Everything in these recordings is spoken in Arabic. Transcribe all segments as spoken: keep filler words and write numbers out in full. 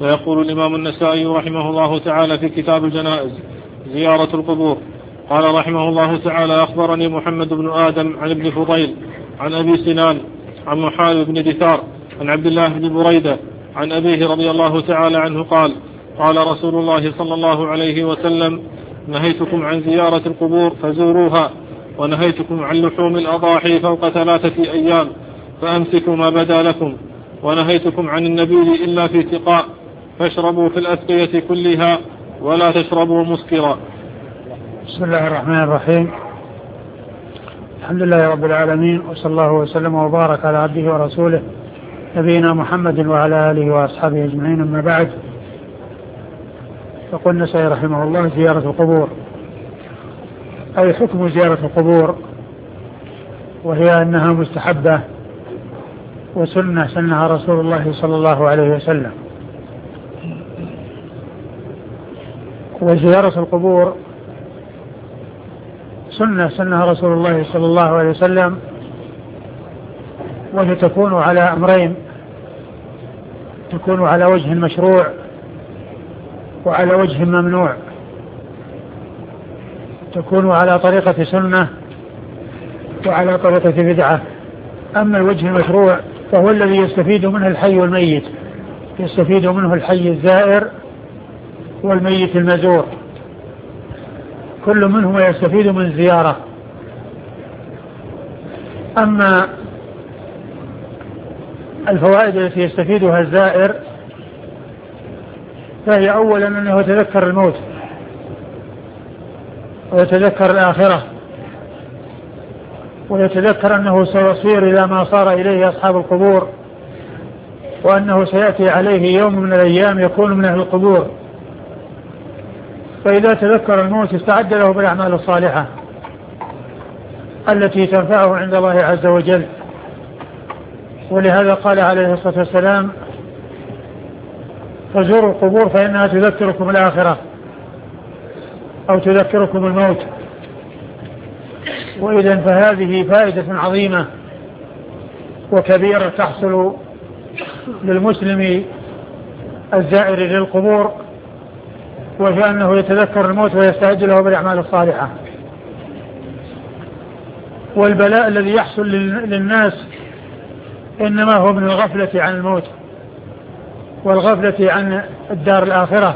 ويقول الإمام النسائي رحمه الله تعالى في كتاب الجنائز زيارة القبور. قال رحمه الله تعالى: أخبرني محمد بن آدم عن ابن فضيل عن أبي سنان عن محارب بن دثار عن عبد الله بن بريدة عن أبيه رضي الله تعالى عنه قال: قال رسول الله صلى الله عليه وسلم: نهيتكم عن زيارة القبور فزوروها، ونهيتكم عن لحوم الأضاحي فوق ثلاثة أيام فأمسكوا ما بدا لكم، ونهيتكم عن النبيذ إلا في سقاء، فاشربوا في الأسقية كلها ولا تشربوا مسكرا. بسم الله الرحمن الرحيم. الحمد لله رب العالمين، وصلى الله وسلم وبارك على عبده ورسوله نبينا محمد وعلى آله وأصحابه أجمعين، أما بعد. يقول النسائي رحمه الله: زيارة القبور، أي حكم زيارة القبور، وهي أنها مستحبة وسنة سنها رسول الله صلى الله عليه وسلم. وزيارة القبور سنة سنها رسول الله صلى الله عليه وسلم، وهي تكون على أمرين: تكون على وجه مشروع وعلى وجه ممنوع. تكون على طريقة سنة وعلى طريقة بدعة. أما الوجه المشروع فهو الذي يستفيد منه الحي والميت، يستفيد منه الحي الزائر والميت المزور، كل منهما يستفيد من الزيارة. أما الفوائد التي يستفيدها الزائر فهي أولا أنه يتذكر الموت ويتذكر الآخرة، ويتذكر أنه سيصير إلى ما صار إليه أصحاب القبور، وأنه سيأتي عليه يوم من الأيام يكون من أهل القبور. فإذا تذكر الموت استعد له بالأعمال الصالحة التي تنفعه عند الله عز وجل. ولهذا قال عليه الصلاة والسلام: فزوروا القبور فإنها تذكركم الآخرة أو تذكركم الموت. وإذن فهذه فائدة عظيمة وكبيرة تحصل للمسلم الزائر للقبور، وهي أنه يتذكر الموت ويستعد له بالأعمال الصالحة. والبلاء الذي يحصل للناس إنما هو من الغفلة عن الموت والغفلة عن الدار الآخرة،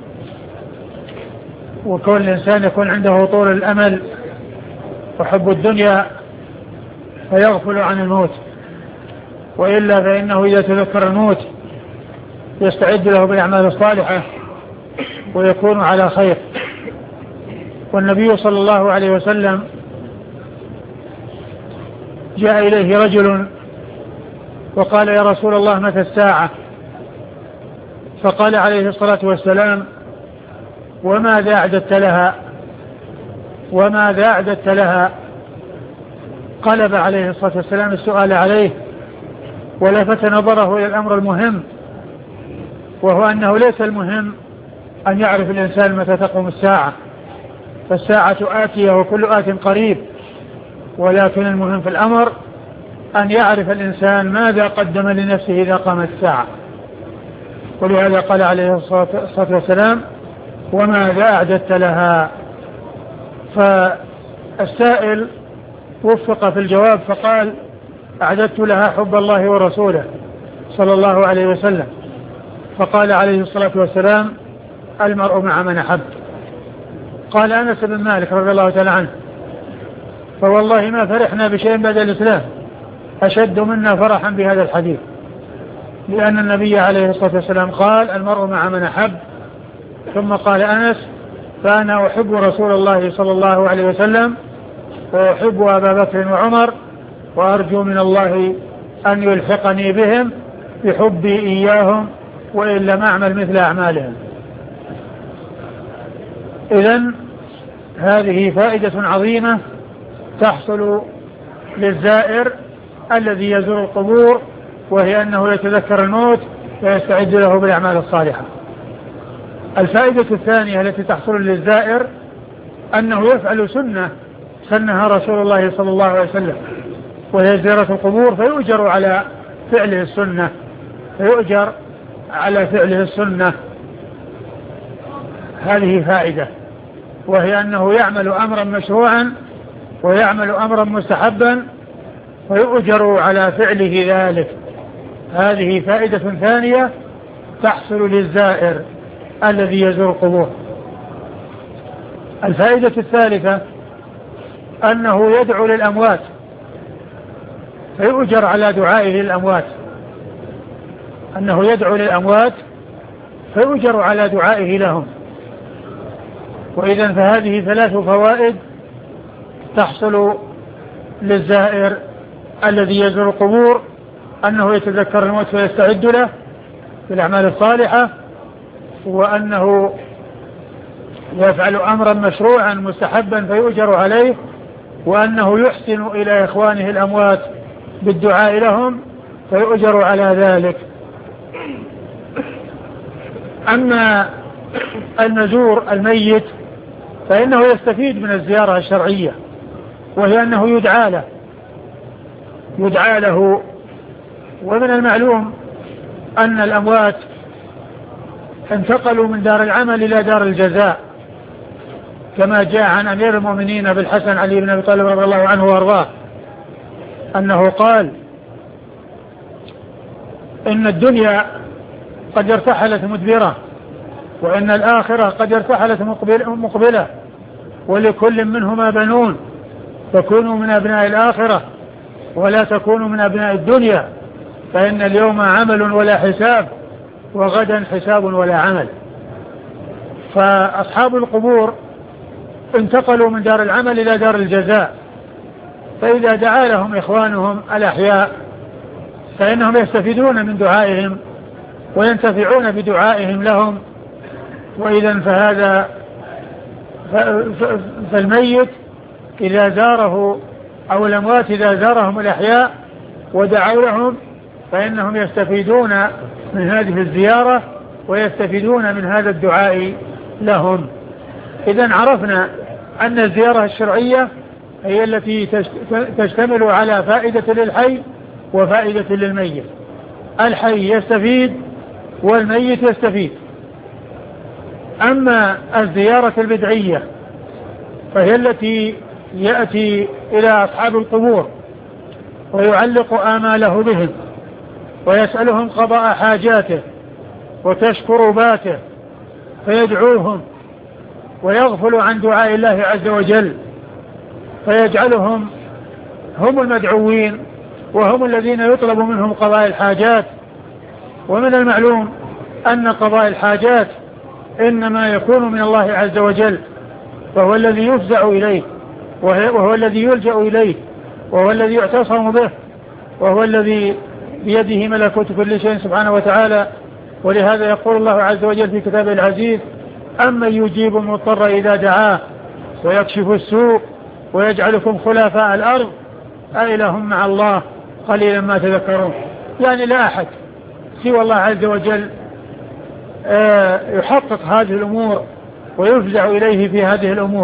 وكون الإنسان يكون عنده طول الأمل وحب الدنيا فيغفل عن الموت. وإلا فإنه إذا تذكر الموت يستعد له بالأعمال الصالحة ويكون على خير. والنبي صلى الله عليه وسلم جاء إليه رجل وقال: يا رسول الله متى الساعة؟ فقال عليه الصلاة والسلام: وماذا أعددت لها؟ وماذا أعددت لها؟ قلب عليه الصلاة والسلام السؤال عليه ولفت نظره إلى الأمر المهم، وهو أنه ليس المهم أن يعرف الإنسان متى تقوم الساعة، فالساعة آتية وكل آت قريب، ولكن المهم في الأمر أن يعرف الإنسان ماذا قدم لنفسه إذا قامت الساعة. ولهذا قال عليه الصلاة والسلام: وماذا أعددت لها؟ فالسائل وفق في الجواب فقال: أعددت لها حب الله ورسوله صلى الله عليه وسلم. فقال عليه الصلاة والسلام: المرء مع من أحب. قال أنس بن مالك رضي الله تعالى عنه: فوالله ما فرحنا بشيء بعد الإسلام أشد منا فرحا بهذا الحديث، لأن النبي عليه الصلاة والسلام قال: المرء مع من أحب. ثم قال أنس: فأنا أحب رسول الله صلى الله عليه وسلم وأحب أبا بكر وعمر، وأرجو من الله أن يلحقني بهم بحبي إياهم وإن لم أعمل مثل أعمالهم. إذن هذه فائدة عظيمة تحصل للزائر الذي يزور القبور، وهي أنه يتذكر الموت ويستعد له بالأعمال الصالحة. الفائدة الثانية التي تحصل للزائر أنه يفعل سنة سنها رسول الله صلى الله عليه وسلم، وهي زيارة القبور، فيؤجر على فعله السنة، فيؤجر على فعله السنة هذه فائدة، وهي أنه يعمل أمرا مشروعا ويعمل أمرا مستحبا ويؤجر على فعله ذلك. هذه فائدة ثانية تحصل للزائر الذي يزور القبور. الفائدة الثالثة أنه يدعو للأموات فيؤجر على دعائه للأموات، أنه يدعو للأموات فيؤجر على دعائه لهم. وإذن فهذه ثلاث فوائد تحصل للزائر الذي يزور القبور: أنه يتذكر الموت فيستعد له بالأعمال الصالحة، وأنه يفعل أمرا مشروعا مستحبا فيؤجر عليه، وأنه يحسن إلى إخوانه الأموات بالدعاء لهم فيؤجر على ذلك. أما المزور الميت فإنه يستفيد من الزيارة الشرعية، وهي أنه يدعى له يدعى له ومن المعلوم أن الأموات انتقلوا من دار العمل إلى دار الجزاء، كما جاء عن أمير المؤمنين بالحسن علي بن أبي طالب رضي الله عنه وارضاه أنه قال: إن الدنيا قد ارتحلت مدبرة، وإن الآخرة قد ارتحلت مقبلة، ولكل منهما بنون، فكونوا من أبناء الآخرة ولا تكونوا من أبناء الدنيا، فإن اليوم عمل ولا حساب، وغدا حساب ولا عمل. فأصحاب القبور انتقلوا من دار العمل إلى دار الجزاء، فإذا دعا لهم إخوانهم الأحياء فإنهم يستفيدون من دعائهم وينتفعون بدعائهم لهم. وإذا فهذا فالميت إذا زاره أو الأموات إذا زارهم الأحياء ودعوا لهم فإنهم يستفيدون من هذه الزيارة ويستفيدون من هذا الدعاء لهم. إذن عرفنا أن الزيارة الشرعية هي التي تشتمل على فائدة للحي وفائدة للميت. الحي يستفيد والميت يستفيد. أما الزيارة البدعية فهي التي يأتي إلى أصحاب القبور ويعلق آماله بهم ويسألهم قضاء حاجاته وتشكرباته فيدعوهم ويغفل عن دعاء الله عز وجل، فيجعلهم هم المدعوين وهم الذين يطلب منهم قضاء الحاجات. ومن المعلوم أن قضاء الحاجات إنما يكون من الله عز وجل، وهو الذي يفزع إليه، وهو الذي يلجأ إليه، وهو الذي يعتصم به، وهو الذي بيده ملكوت كل شيء سبحانه وتعالى. ولهذا يقول الله عز وجل في كتابه العزيز: أمن يجيب المضطر إذا دعاه ويكشف السوء ويجعلكم خلفاء الأرض أإله مع الله قليلا ما تذكرون. يعني لا أحد سوى الله عز وجل يحقق هذه الأمور ويفزع إليه في هذه الأمور.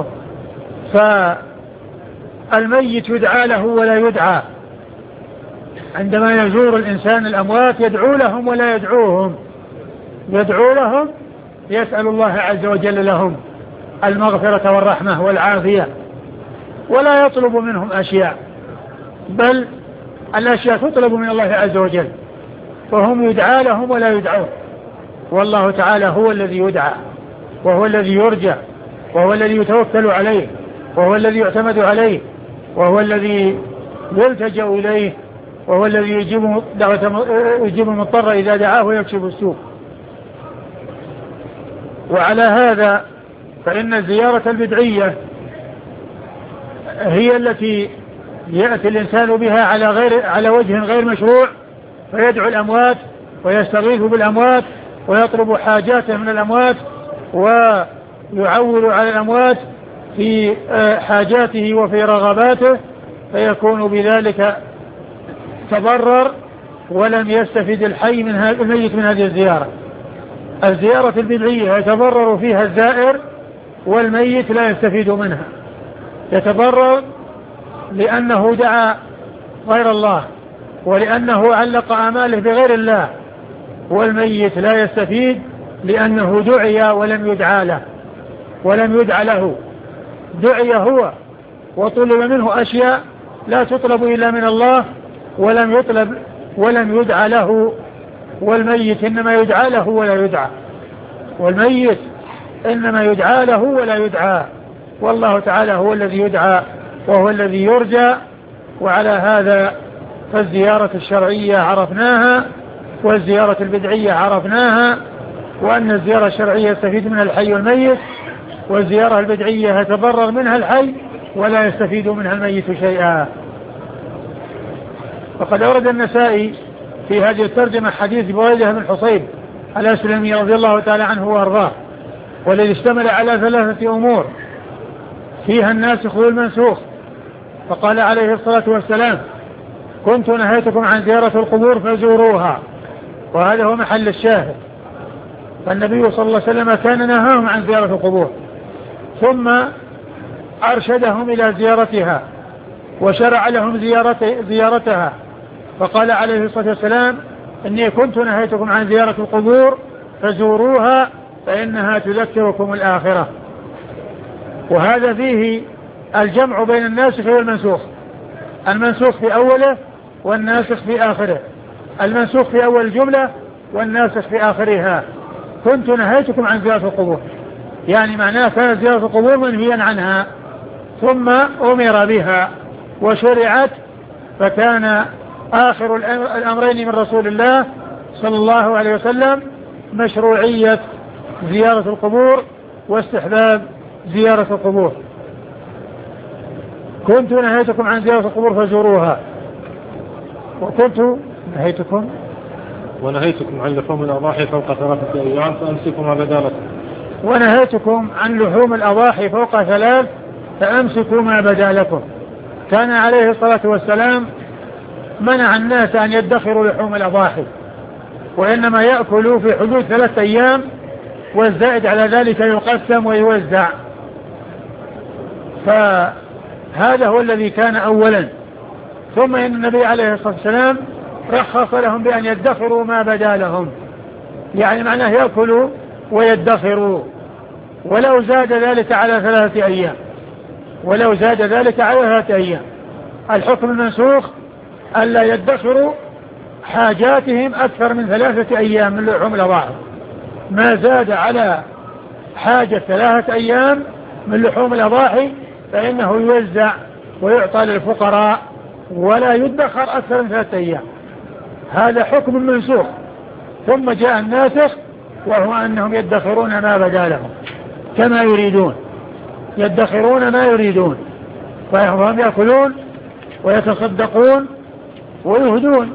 فالميت يدعى له ولا يدعى. عندما يزور الإنسان الأموات يدعو لهم ولا يدعوهم، يدعو لهم يسأل الله عز وجل لهم المغفرة والرحمة والعافية، ولا يطلب منهم أشياء، بل الأشياء تطلب من الله عز وجل، فهم يدعى لهم ولا يدعون. والله تعالى هو الذي يدعى، وهو الذي يرجى، وهو الذي يتوكل عليه، وهو الذي يعتمد عليه، وهو الذي يلتجأ إليه، وهو الذي يجيب دعوة يجيب المضطر إذا دعاه ويكشف السوء. وعلى هذا فإن الزيارة البدعية هي التي يأتي الإنسان بها على غير على وجه غير مشروع، فيدعو الأموات ويستغيث بالأموات ويطلب حاجاته من الأموات ويعول على الأموات في حاجاته وفي رغباته، فيكون بذلك تضرر ولم يستفد الحي من هذا الميت من هذه الزيارة. الزيارة البدعية يتضرر فيها الزائر والميت لا يستفيد منها. يتضرر لأنه دعا غير الله، ولأنه علق آماله بغير الله، والميت لا يستفيد لأنه دعي ولم يدعى له ولم يدعى له دعي هو وطلب منه أشياء لا تطلب إلا من الله ولم يطلب ولم يدعى له. والميت إنما يدعى له ولا يدعى والميت إنما يدعى له ولا يدعى والله تعالى هو الذي يدعى وهو الذي يرجى. وعلى هذا فالزيارة الشرعية عرفناها والزيارة البدعية عرفناها، وأن الزيارة الشرعية يستفيد منها الحي والميت، والزيارة البدعية يتضرر منها الحي ولا يستفيد منها الميت شيئا. وقد أورد النسائي في هذه الترجمة حديث بريدة بن حصيب الأسلمي رضي الله تعالى عنه وأرضاه، والذي اشتمل على ثلاثة أمور فيها الناسخ والمنسوخ. فقال عليه الصلاة والسلام: كنت نهيتكم عن زيارة القبور فزوروها، وهذا هو محل الشاهد. فالنبي صلى الله عليه وسلم كان نهاهم عن زيارة القبور ثم أرشدهم إلى زيارتها وشرع لهم زيارتها. فقال عليه الصلاة والسلام: إني كنت نهيتكم عن زيارة القبور فزوروها فإنها تذكركم الآخرة. وهذا فيه الجمع بين الناسخ والمنسوخ، المنسوخ في أوله والناسخ في آخره، المنسوخ في أول الجملة والناسخ في آخرها. كنت نهيتكم عن زيارة القبور، يعني معناه كانت زيارة القبور منهيا عنها ثم أمر بها وشرعت، فكان آخر الأمرين من رسول الله صلى الله عليه وسلم مشروعية زيارة القبور واستحباب زيارة القبور. كنت نهيتكم عن زيارة القبور فزوروها، وكنت نهيتكم ونهيتكم عن لحوم الأضاحي فوق ثلاثة أيام فأمسكوا ما بدا لكم ونهيتكم عن لحوم الأضاحي فوق ثلاث فأمسكوا ما بدا لكم. كان عليه الصلاة والسلام منع الناس أن يدخروا لحوم الأضاحي، وإنما يأكلوا في حدود ثلاثة أيام، والزائد على ذلك يقسم ويوزع. فهذا هو الذي كان أولا. ثم إن النبي عليه الصلاة والسلام رخص لهم بأن يدخروا ما بدا لهم، يعني معناه يأكلوا ويدخروا، ولو زاد ذلك على ثلاثة أيام ولو زاد ذلك على ثلاثة أيام. الحكم المنسوخ ألا يدخروا حاجاتهم أكثر من ثلاثة أيام من لحوم الأضاحي. ما زاد على حاجة ثلاثة أيام من لحوم الأضاحي فإنه يوزع ويعطى للفقراء ولا يدخر أكثر من ثلاثة أيام. هذا حكم منسوخ. ثم جاء الناسخ وهو أنهم يدخرون ما بدا لهم كما يريدون، يدخرون ما يريدون، فهم يأكلون ويتصدقون ويهدون.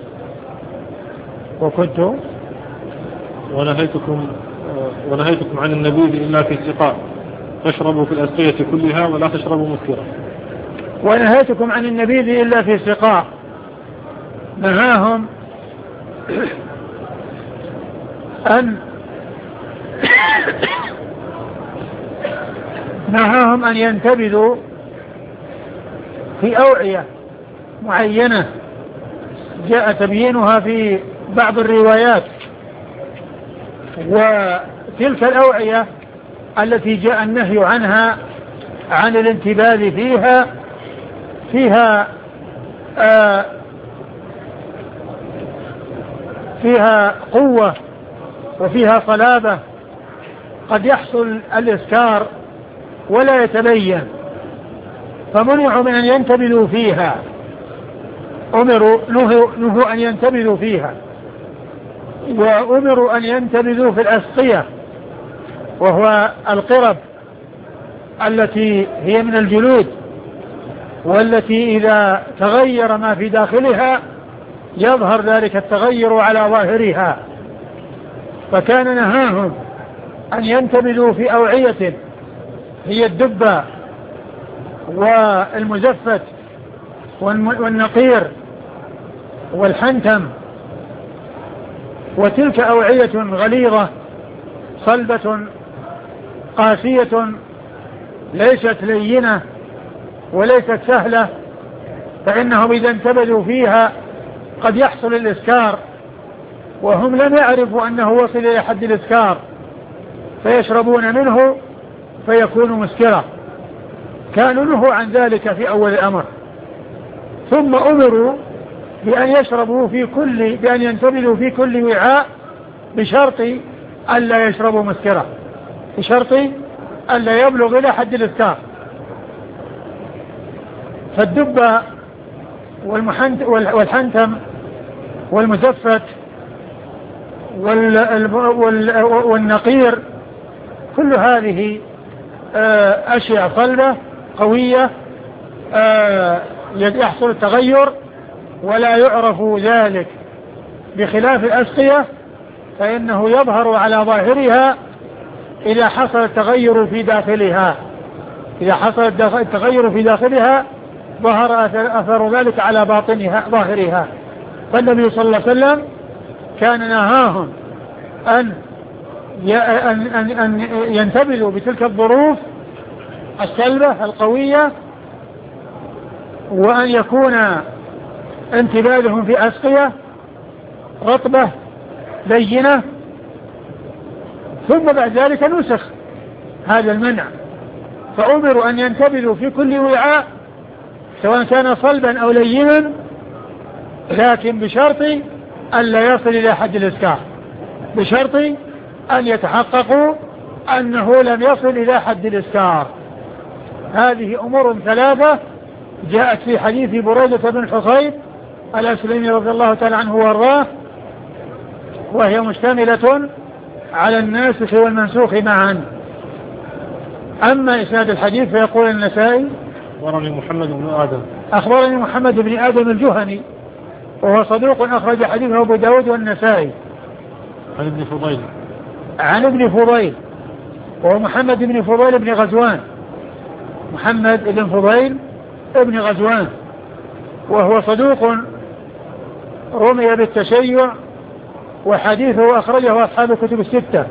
وكنت ونهيتكم ونهيتكم عن النبيذ إلا في السقاء فاشربوا في الأسقية كلها ولا تشربوا مسكرا. ونهيتكم عن النبيذ إلا في السقاء، نهاهم أن نهاهم أن ينتبذوا في أوعية معينة جاء تبيينها في بعض الروايات. وتلك الأوعية التي جاء النهي عنها عن الانتباذ فيها فيها آه فيها قوة وفيها صلابة، قد يحصل الإسكار ولا يتبين، فمنعوا من أن ينتبذوا فيها، أمروا نهوا, نهوا أن ينتبذوا فيها، وأمروا أن ينتبذوا في الأسقية وهو القرب التي هي من الجلود، والتي إذا تغير ما في داخلها يظهر ذلك التغير على ظاهرها. فكان نهاهم أن ينتبذوا في أوعية هي الدبة والمزفت والنقير والحنتم، وتلك أوعية غليظة صلبة قاسية ليست لينة وليست سهلة، فإنهم إذا انتبذوا فيها قد يحصل الإسكار وهم لم يعرفوا أنه وصل إلى حد الإسكار فيشربون منه فيكون مسكرا، كانوا نهوا عن ذلك في أول الأمر، ثم أمروا بأن يشربوا في كل بأن ينتبذوا في كل وعاء بشرط ألا يشربوا مسكرا، بشرط ألا يبلغ إلى حد الإسكار. فالدب والحنتم والمزفت والنقير كل هذه أشياء صلبة قوية يحصل التغير ولا يعرف ذلك، بخلاف الأسقية فإنه يظهر على ظاهرها إذا حصل التغير في داخلها، إذا حصل التغير في داخلها ظهر أثر ذلك على باطنها ظاهرها. فالنبي صلى الله عليه وسلم كان نهاهم أن أن أن ينتبذوا بتلك الظروف الصلبة القوية، وأن يكون انتباذهم في أسقية رطبة لينة، ثم بعد ذلك نسخ هذا المنع، فأمروا أن ينتبذوا في كل وعاء سواء كان صلبا أو لينا، لكن بشرط ألا يصل إلى حد الإسكار، بشرط أن يتحققوا أنه لم يصل إلى حد الإسكار. هذه أمور ثلاثة جاءت في حديث بريدة بن حصيب الأسلمي رضي الله تعالى عنه وارضاه، وهي مشتملة على الناسخ والمنسوخ معا. أما إسناد الحديث فيقول النسائي أخبرني محمد بن آدم أخبرني محمد بن آدم الجهني وهو صدوق أخرج حديثه أبو داود والنسائي عن ابن فضيل عن ابن فضيل وهو محمد بن فضيل بن غزوان، محمد بن فضيل ابن غزوان، وهو صدوق رمي بالتشيع وحديثه أخرجه أصحاب الكتب الستة،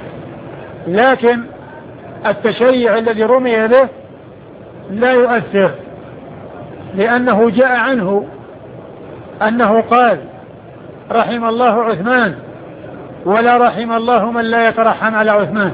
لكن التشيع الذي رمي به لا يؤثر، لأنه جاء عنه أنه قال رحم الله عثمان ولا رحم الله من لا يترحم على عثمان،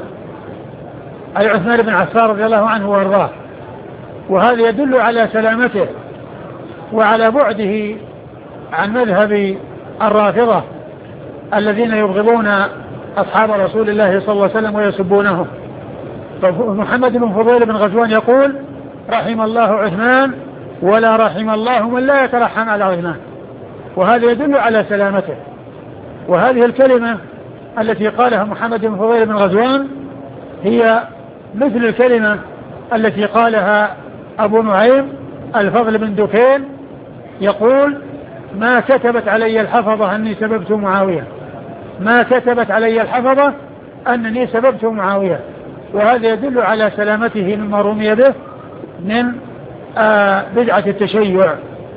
أي عثمان بن عفان رضي الله عنه وارضاه. وهذا يدل على سلامته وعلى بعده عن مذهب الرافضة الذين يبغضون أصحاب رسول الله صلى الله عليه وسلم ويسبونهم. فمحمد بن فضيل بن غزوان يقول رحم الله عثمان ولا رحم الله من لا يترحم على عثمان، وهذا يدل على سلامته. وهذه الكلمة التي قالها محمد بن فضيل بن غزوان هي مثل الكلمة التي قالها أبو نعيم الفضل بن دكين، يقول ما كتبت علي الحفظة أني سببت معاوية، ما كتبت علي الحفظة أنني سببت معاوية. وهذا يدل على سلامته مما رمي به من آه بدعة التشيع،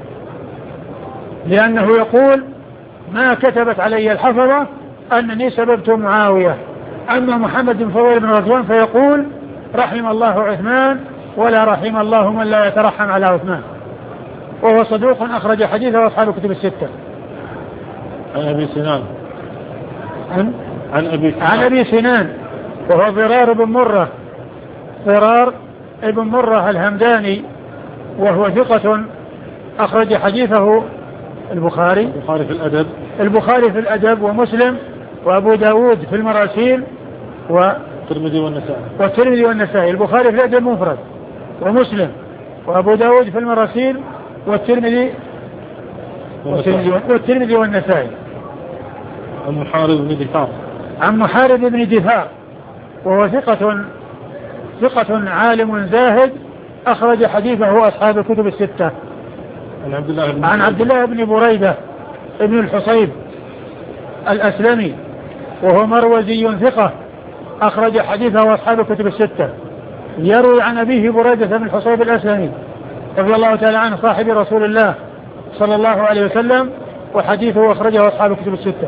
لأنه يقول ما كتبت علي الحفظة أنني سببت معاوية. أما محمد بن فضيل بن غزوان فيقول رحم الله عثمان ولا رحم الله من لا يترحم على عثمان، وهو صدوق أخرج حديثه أصحاب الكتب الستة. عن أبي سنان عن, عن, أبي, سنان. عن أبي سنان وهو ضرار بن مرة ضرار ابن مرة الهمداني، وهو ثقة أخرج حديثه البخاري البخاري في الأدب البخاري في الأدب ومسلم وأبو داود في المراسيل والترمذي والنسائي والترمذي والنسائي. البخاري في الأدب مفرد، ومسلم وأبو داود في المراسيل والترمذي والترمذي والنسائي. عن محارب بن دثار عن محارب بن دثار وهو ثقة ثقة عالم زاهد أخرج حديثه أصحاب الكتب الستة. عن عبد الله بن عن عبد الله بن بريدة ابن الحصيب الأسلمي وهو مروزي ثقة أخرج حديثه أصحاب الكتب الستة. يروي عن أبيه بريدة بن الحصيب الأسلمي رضي الله تعالى عنه صاحب رسول الله صلى الله عليه وسلم، وحديثه أخرجه أصحاب الكتب الستة.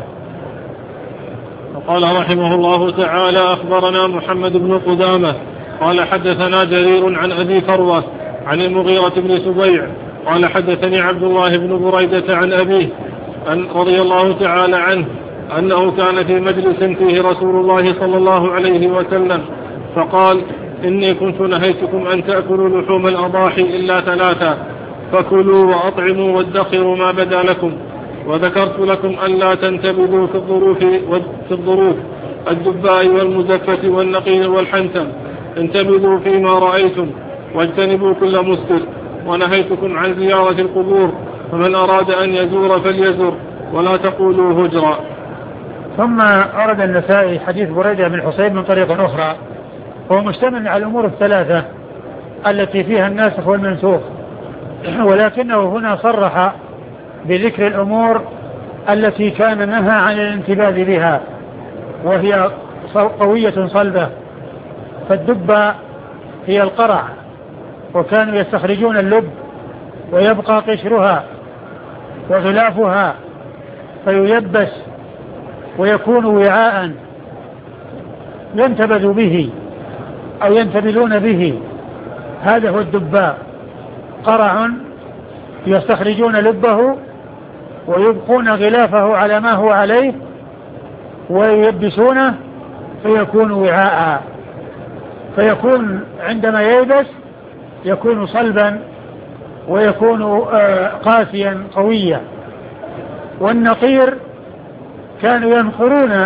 وقال رحمه الله تعالى أخبرنا محمد بن قدامة قال حدثنا جرير عن أبي فروة عن المغيرة بن سبيع قال حدثني عبد الله بن بريدة عن أبيه أن رضي الله تعالى عنه أنه كان في مجلس فيه رسول الله صلى الله عليه وسلم فقال: إني كنت نهيتكم أن تأكلوا لحوم الأضاحي إلا ثلاثة، فكلوا وأطعموا وادخروا ما بدا لكم، وذكرت لكم أن لا تنتبذوا في الظروف, في الظروف الدباء والمزفة والنقيل والحنتم، انتبذوا فيما رأيتم واجتنبوا كل مسكر، ونهيتكم عن زيارة القبور، فمن أراد أن يزور فليزور ولا تقولوا هجرا. ثم أرد النسائي حديث بريدة بن حصيب من طريق أخرى، وهو مشتمل على الأمور الثلاثة التي فيها الناسخ والمنسوخ، ولكنه هنا صرح بذكر الأمور التي كان نهى عن الانتباه بها، وهي قوية صلبة. فالدبة هي القرع، وكانوا يستخرجون اللب ويبقى قشرها وغلافها فييبس ويكون وعاء ينتبذ به أو ينتبذون به، هذا هو الدباء، قرع يستخرجون لبه ويبقون غلافه على ما هو عليه وييبسونه فيكون وعاء، فيكون عندما ييبس يكون صلبا ويكون قاسيا قويا. والنقير كانوا ينقرون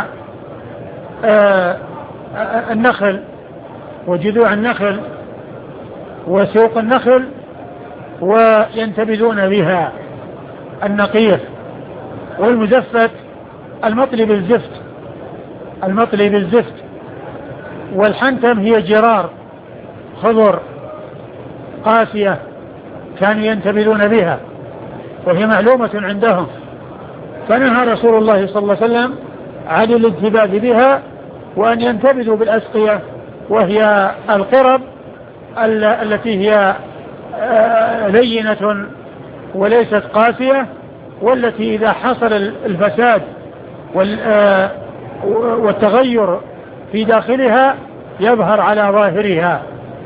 النخل وجذوع النخل وسوق النخل وينتبذون بها، النقير. والمزفت المطلي بالزفت، المطلي بالزفت. والحنتم هي جرار خضر قاسية كانوا ينتبذون بها، وهي معلومة عندهم، فنهى رسول الله صلى الله عليه وسلم عن الانتباذ بها وأن ينتبذوا بالأسقية، وهي القرب التي هي لينة وليست قاسية، والتي إذا حصل الفساد والتغير في داخلها يظهر على ظاهرها.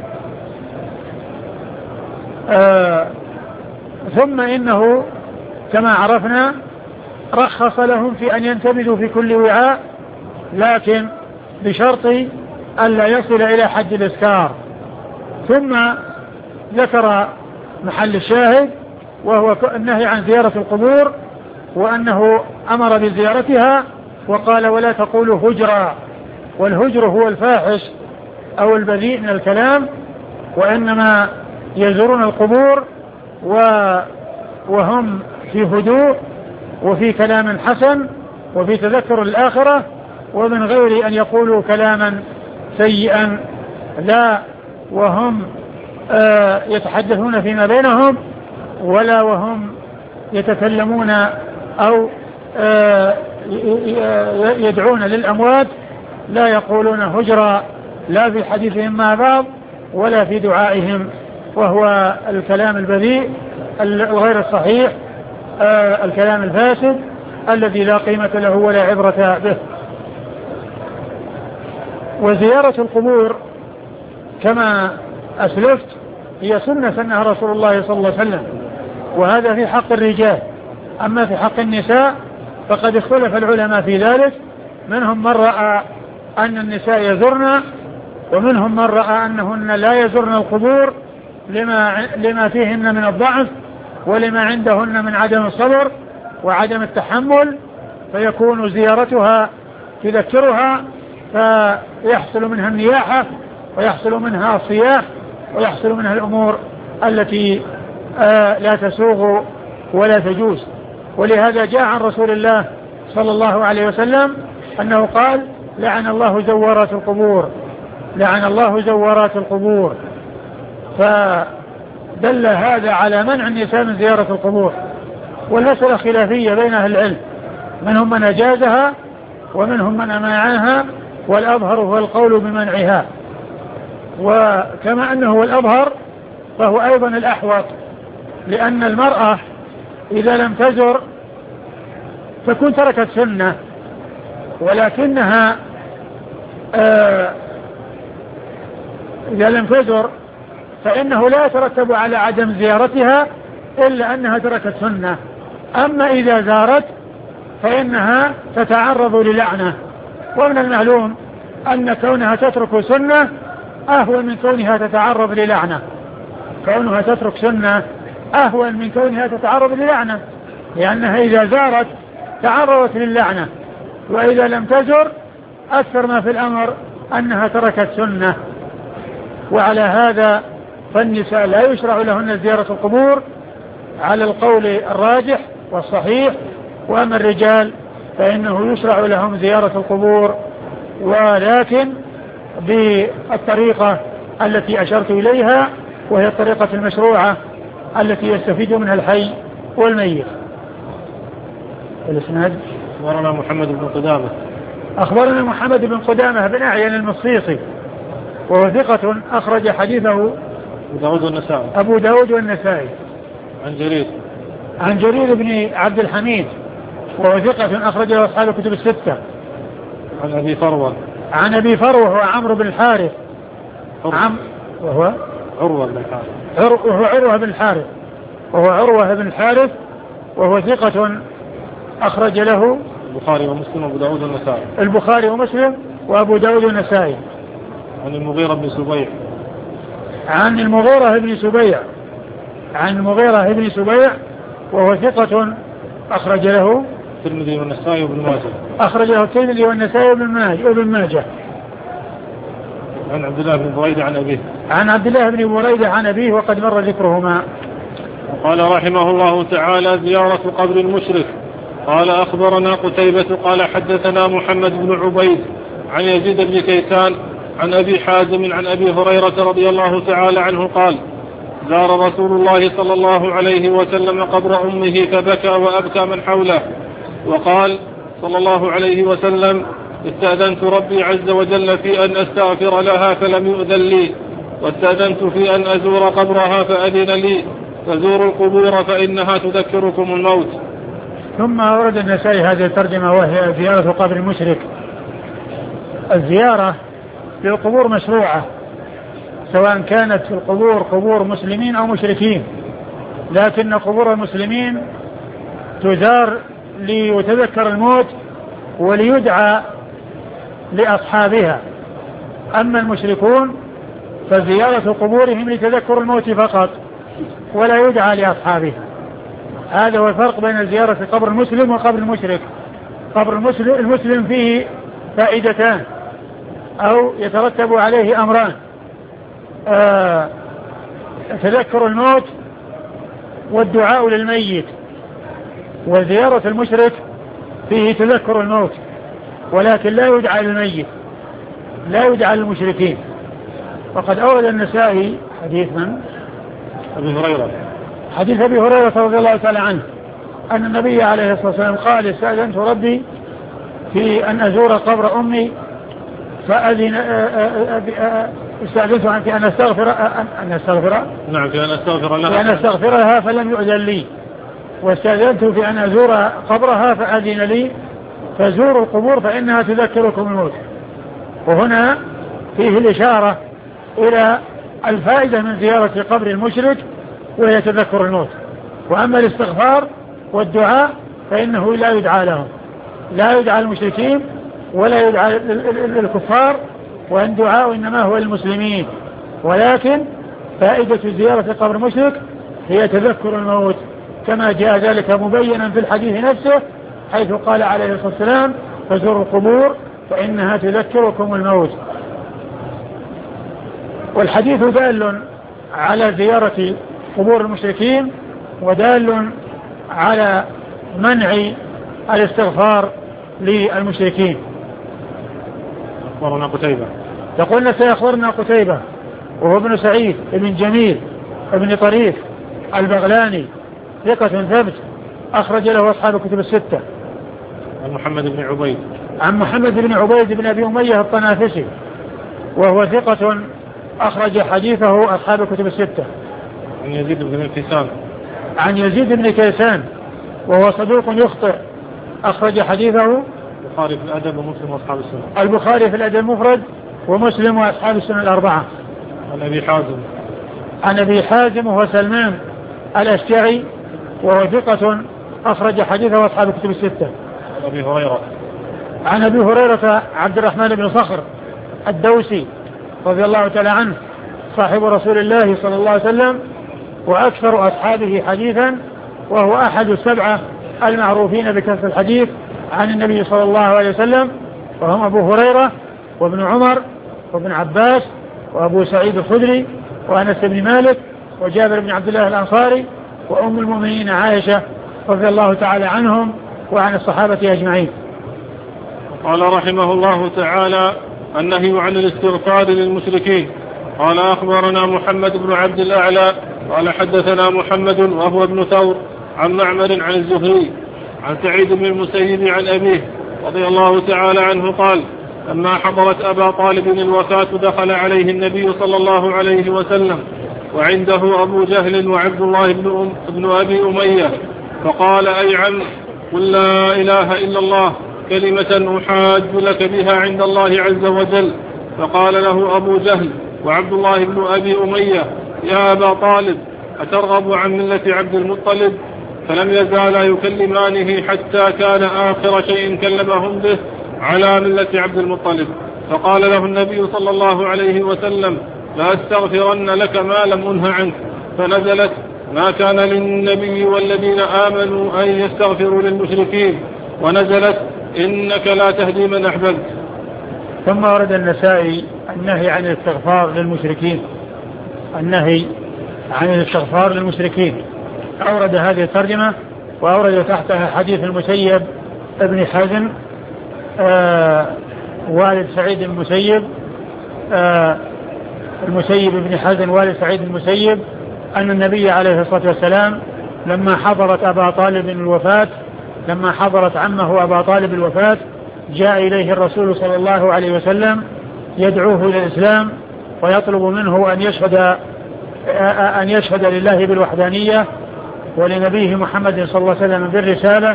ثم إنه كما عرفنا رخص لهم في أن ينتبذوا في كل وعاء، لكن بشرط ألا يصل إلى حد الإسكار. ثم ذكر محل الشاهد وهو النهي عن زيارة القبور، وأنه أمر بزيارتها وقال: ولا تقولوا هجرا. والهجر هو الفاحش أو البذيء من الكلام، وإنما يزورون القبور وهم في هدوء وفي كلام حسن وفي تذكر الآخرة، ومن غير أن يقولوا كلاما سيئا، لا وهم آه يتحدثون فيما بينهم، ولا وهم يتكلمون أو آه يدعون للأموات، لا يقولون هجرا لا في حديثهم مع بعض ولا في دعائهم، وهو الكلام البذيء الغير الصحيح، آه الكلام الفاسد الذي لا قيمة له ولا عبرة به. وزيارة القبور كما أسلفت هي سنة سنها رسول الله صلى الله عليه وسلم، وهذا في حق الرجال. أما في حق النساء فقد اختلف العلماء في ذلك، منهم من رأى أن النساء يزرن، ومنهم من رأى أنهن لا يزرن القبور لما, لما فيهن من الضعف ولما عندهن من عدم الصبر وعدم التحمل، فيكون زيارتها تذكرها فيحصل منها النياحة ويحصل منها الصياح ويحصل منها الأمور التي آه لا تسوغ ولا تجوز. ولهذا جاء عن رسول الله صلى الله عليه وسلم أنه قال: لعن الله زوارات القبور، لعن الله زوارات القبور. فدل هذا على منع النساء من زيارة القبور. والمسألة خلافية بين أهل العلم، منهم من أجازها ومنهم من منعها، والأظهر هو القول بمنعها. وكما أنه الأظهر فهو أيضا الأحوط، لأن المرأة إذا لم تزر تكون تركت سنة، ولكنها آه إذا لم تزر فإنه لا يترتب على عدم زيارتها إلا أنها تركت سنة. أما إذا زارت فإنها تتعرض للعنة. ومن المعلوم أن كونها تترك سنة أهون من كونها تتعرض للعنة. كونها تترك سنة أهون من كونها تتعرض للعنة، لأنها إذا زارت تعرضت للعنة، وإذا لم تزر أكثر ما في الأمر أنها تركت سنة. وعلى هذا فالنساء لا يشرع لهن زيارة القبور على القول الراجح والصحيح، وأما الرجال فإنه يشرع لهم زيارة القبور، ولكن بالطريقة التي أشرت إليها، وهي الطريقة المشروعة التي يستفيد منها الحي والميت. الاسناد أخبرنا محمد بن قدامة أخبرنا محمد بن قدامة بن أعين المصيصي وهو ثقة أخرج حديثه أبو داود والنسائي أبو داود والنسائي عن جرير عن جرير بن عبد الحميد وهو ثقة أخرج له أصحاب الكتب الستة. عن أبي فروة عن أبي فروة وهو عمرو بن الحارث عم وهو عروة بن الحارث عر... وهو عروة بن الحارث وهو عروة بن الحارث وهو ثقة أخرج له البخاري ومسلم وأبو داود والنسائي البخاري ومسلم وأبو داود والنسائي. عن المغيرة بن سبيع عن المغيرة بن سبيع عن المغيرة بن سبيع وهو ثقة أخرج له الترمذي والنسائي وابن ماجه أخرج له الترمذي والنسائي وابن ماجه. عن عبد الله بن بريدة عن أبيه عن عبد الله بن بريدة عن أبيه وقد مر ذكرهما. قال رحمه الله تعالى: زيارة قبر المشرك. قال أخبرنا قتيبة قال حدثنا محمد بن عبيد عن يزيد بن كيسان عن أبي حازم عن أبي هريرة رضي الله تعالى عنه قال: زار رسول الله صلى الله عليه وسلم قبر أمه فبكى وأبكى من حوله، وقال صلى الله عليه وسلم: استأذنت ربي عز وجل في أن أستغفر لها فلم يؤذن لي، واستأذنت في أن أزور قبرها فأذن لي، فزوروا القبور فإنها تذكركم الموت. ثم أورد النسائي هذه الترجمة وهي زيارة قبر المشرك. الزيارة للقبور مشروعة، سواء كانت في القبور قبور مسلمين أو مشركين، لكن قبور المسلمين تزار ليتذكر الموت وليدعى لأصحابها، أما المشركون فزيارة قبورهم لتذكر الموت فقط ولا يدعى لأصحابها. هذا هو الفرق بين زيارة قبر المسلم وقبر المشرك. قبر المسلم, المسلم فيه فائدتان أو يترتب عليه أمران: آه تذكر الموت والدعاء للميت. وزيارة المشرك فيه تذكر الموت ولكن لا يدعى للميت، لا يدعى للمشركين. وقد أورد النسائي حديث من؟ أبي هريرة حديث أبي هريرة رضي الله تعالى عنه أن النبي عليه الصلاة والسلام قال: استأذنت ربي في أن أزور قبر أمي فأذن استأذنت في أن أستغفر أن أستغفر نعم في أن أستغفر لها في أن أستغفرها فلم يؤذن لي، واستأذنت في أن أزور قبرها فأذن لي، فزوروا القبور فإنها تذكركم الموت. وهنا فيه الإشارة إلى الفائدة من زيارة قبر المشرك وهي تذكر الموت. وأما الاستغفار والدعاء فإنه لا يدعى لهم، لا يدعى المشركين ولا يدعى للكفار، وأن دعاء إنما هو المسلمين. ولكن فائدة زيارة قبر المشرك هي تذكر الموت، كما جاء ذلك مبينا في الحديث نفسه، حيث قال عليه الصلاة والسلام: فزوروا القبور فإنها تذكركم الموت. والحديث دال على زيارة قبور المشركين ودال على منع الاستغفار للمشركين. أخبرنا قتيبة يقولنا سيخبرنا قتيبة وهو ابن سعيد ابن جميل ابن طريف البغلاني ثقة ثبت أخرج له أصحاب الكتب الستة. عن محمد بن عبيد عن محمد بن عبيد بن أبي أمية الطنافسي وهو ثقة أخرج حديثه أصحاب الكتب الستة. عن يزيد بن كيسان عن يزيد بن كيسان وهو صدوق يخطئ أخرج حديثه البخاري في الأدب ومسلم وأصحاب السنة البخاري في الأدب المفرد ومسلم وأصحاب السنة الأربعة. عن أبي حازم عن أبي حازم وهو سلمان الأشجعي وهو ثقة أخرج حديثه أصحاب الكتب الستة. أبي هريرة. عن أبي هريرة عبد الرحمن بن صخر الدوسي رضي الله تعالى عنه صاحب رسول الله صلى الله عليه وسلم وأكثر أصحابه حديثا، وهو أحد السبعة المعروفين بكثرة الحديث عن النبي صلى الله عليه وسلم، وهم أبو هريرة وابن عمر وابن عباس وأبو سعيد الخدري وأنس بن مالك وجابر بن عبد الله الأنصاري وأم المؤمنين عائشة رضي الله تعالى عنهم وعن الصحابة أجمعين. قال رحمه الله تعالى: النهي عن الاستغفار للمشركين. قال أخبرنا محمد بن عبد الأعلى قال حدثنا محمد وهو ابن ثور عن معمر عن الزهري عن سعيد بن المسيب عن أبيه رضي الله تعالى عنه قال: لما حضرت أبا طالب الوفاة دخل عليه النبي صلى الله عليه وسلم وعنده أبو جهل وعبد الله بن, أم بن أبي أمية، فقال: أي عم، قل لا إله إلا الله كلمة أحاج لك بها عند الله عز وجل. فقال له أبو جهل وعبد الله بن أبي أمية: يا أبا طالب، أترغب عن ملة عبد المطلب؟ فلم يزالا يكلمانه حتى كان آخر شيء كلمهم به على ملة عبد المطلب. فقال له النبي صلى الله عليه وسلم: لا أستغفرن لك ما لم أنه عنك. فنزلت: ما كان للنبي والذين آمنوا أن يستغفروا للمشركين. ونزلت: إنك لا تهدي من أحببت. ثم ورد النسائي النهي عن الاستغفار للمشركين، النهي عن الاستغفار للمشركين. أورد هذه الترجمة وأورد تحتها حديث المسيب ابن حزن آه والد سعيد المسيب آه المسيب ابن حزن والد سعيد المسيب أن النبي عليه الصلاة والسلام لما حضرت أبا طالب الوفاة لما حضرت عمه أبا طالب الوفاة جاء إليه الرسول صلى الله عليه وسلم يدعوه إلى الإسلام ويطلب منه أن يشهد أن يشهد لله بالوحدانية ولنبيه محمد صلى الله عليه وسلم بالرسالة.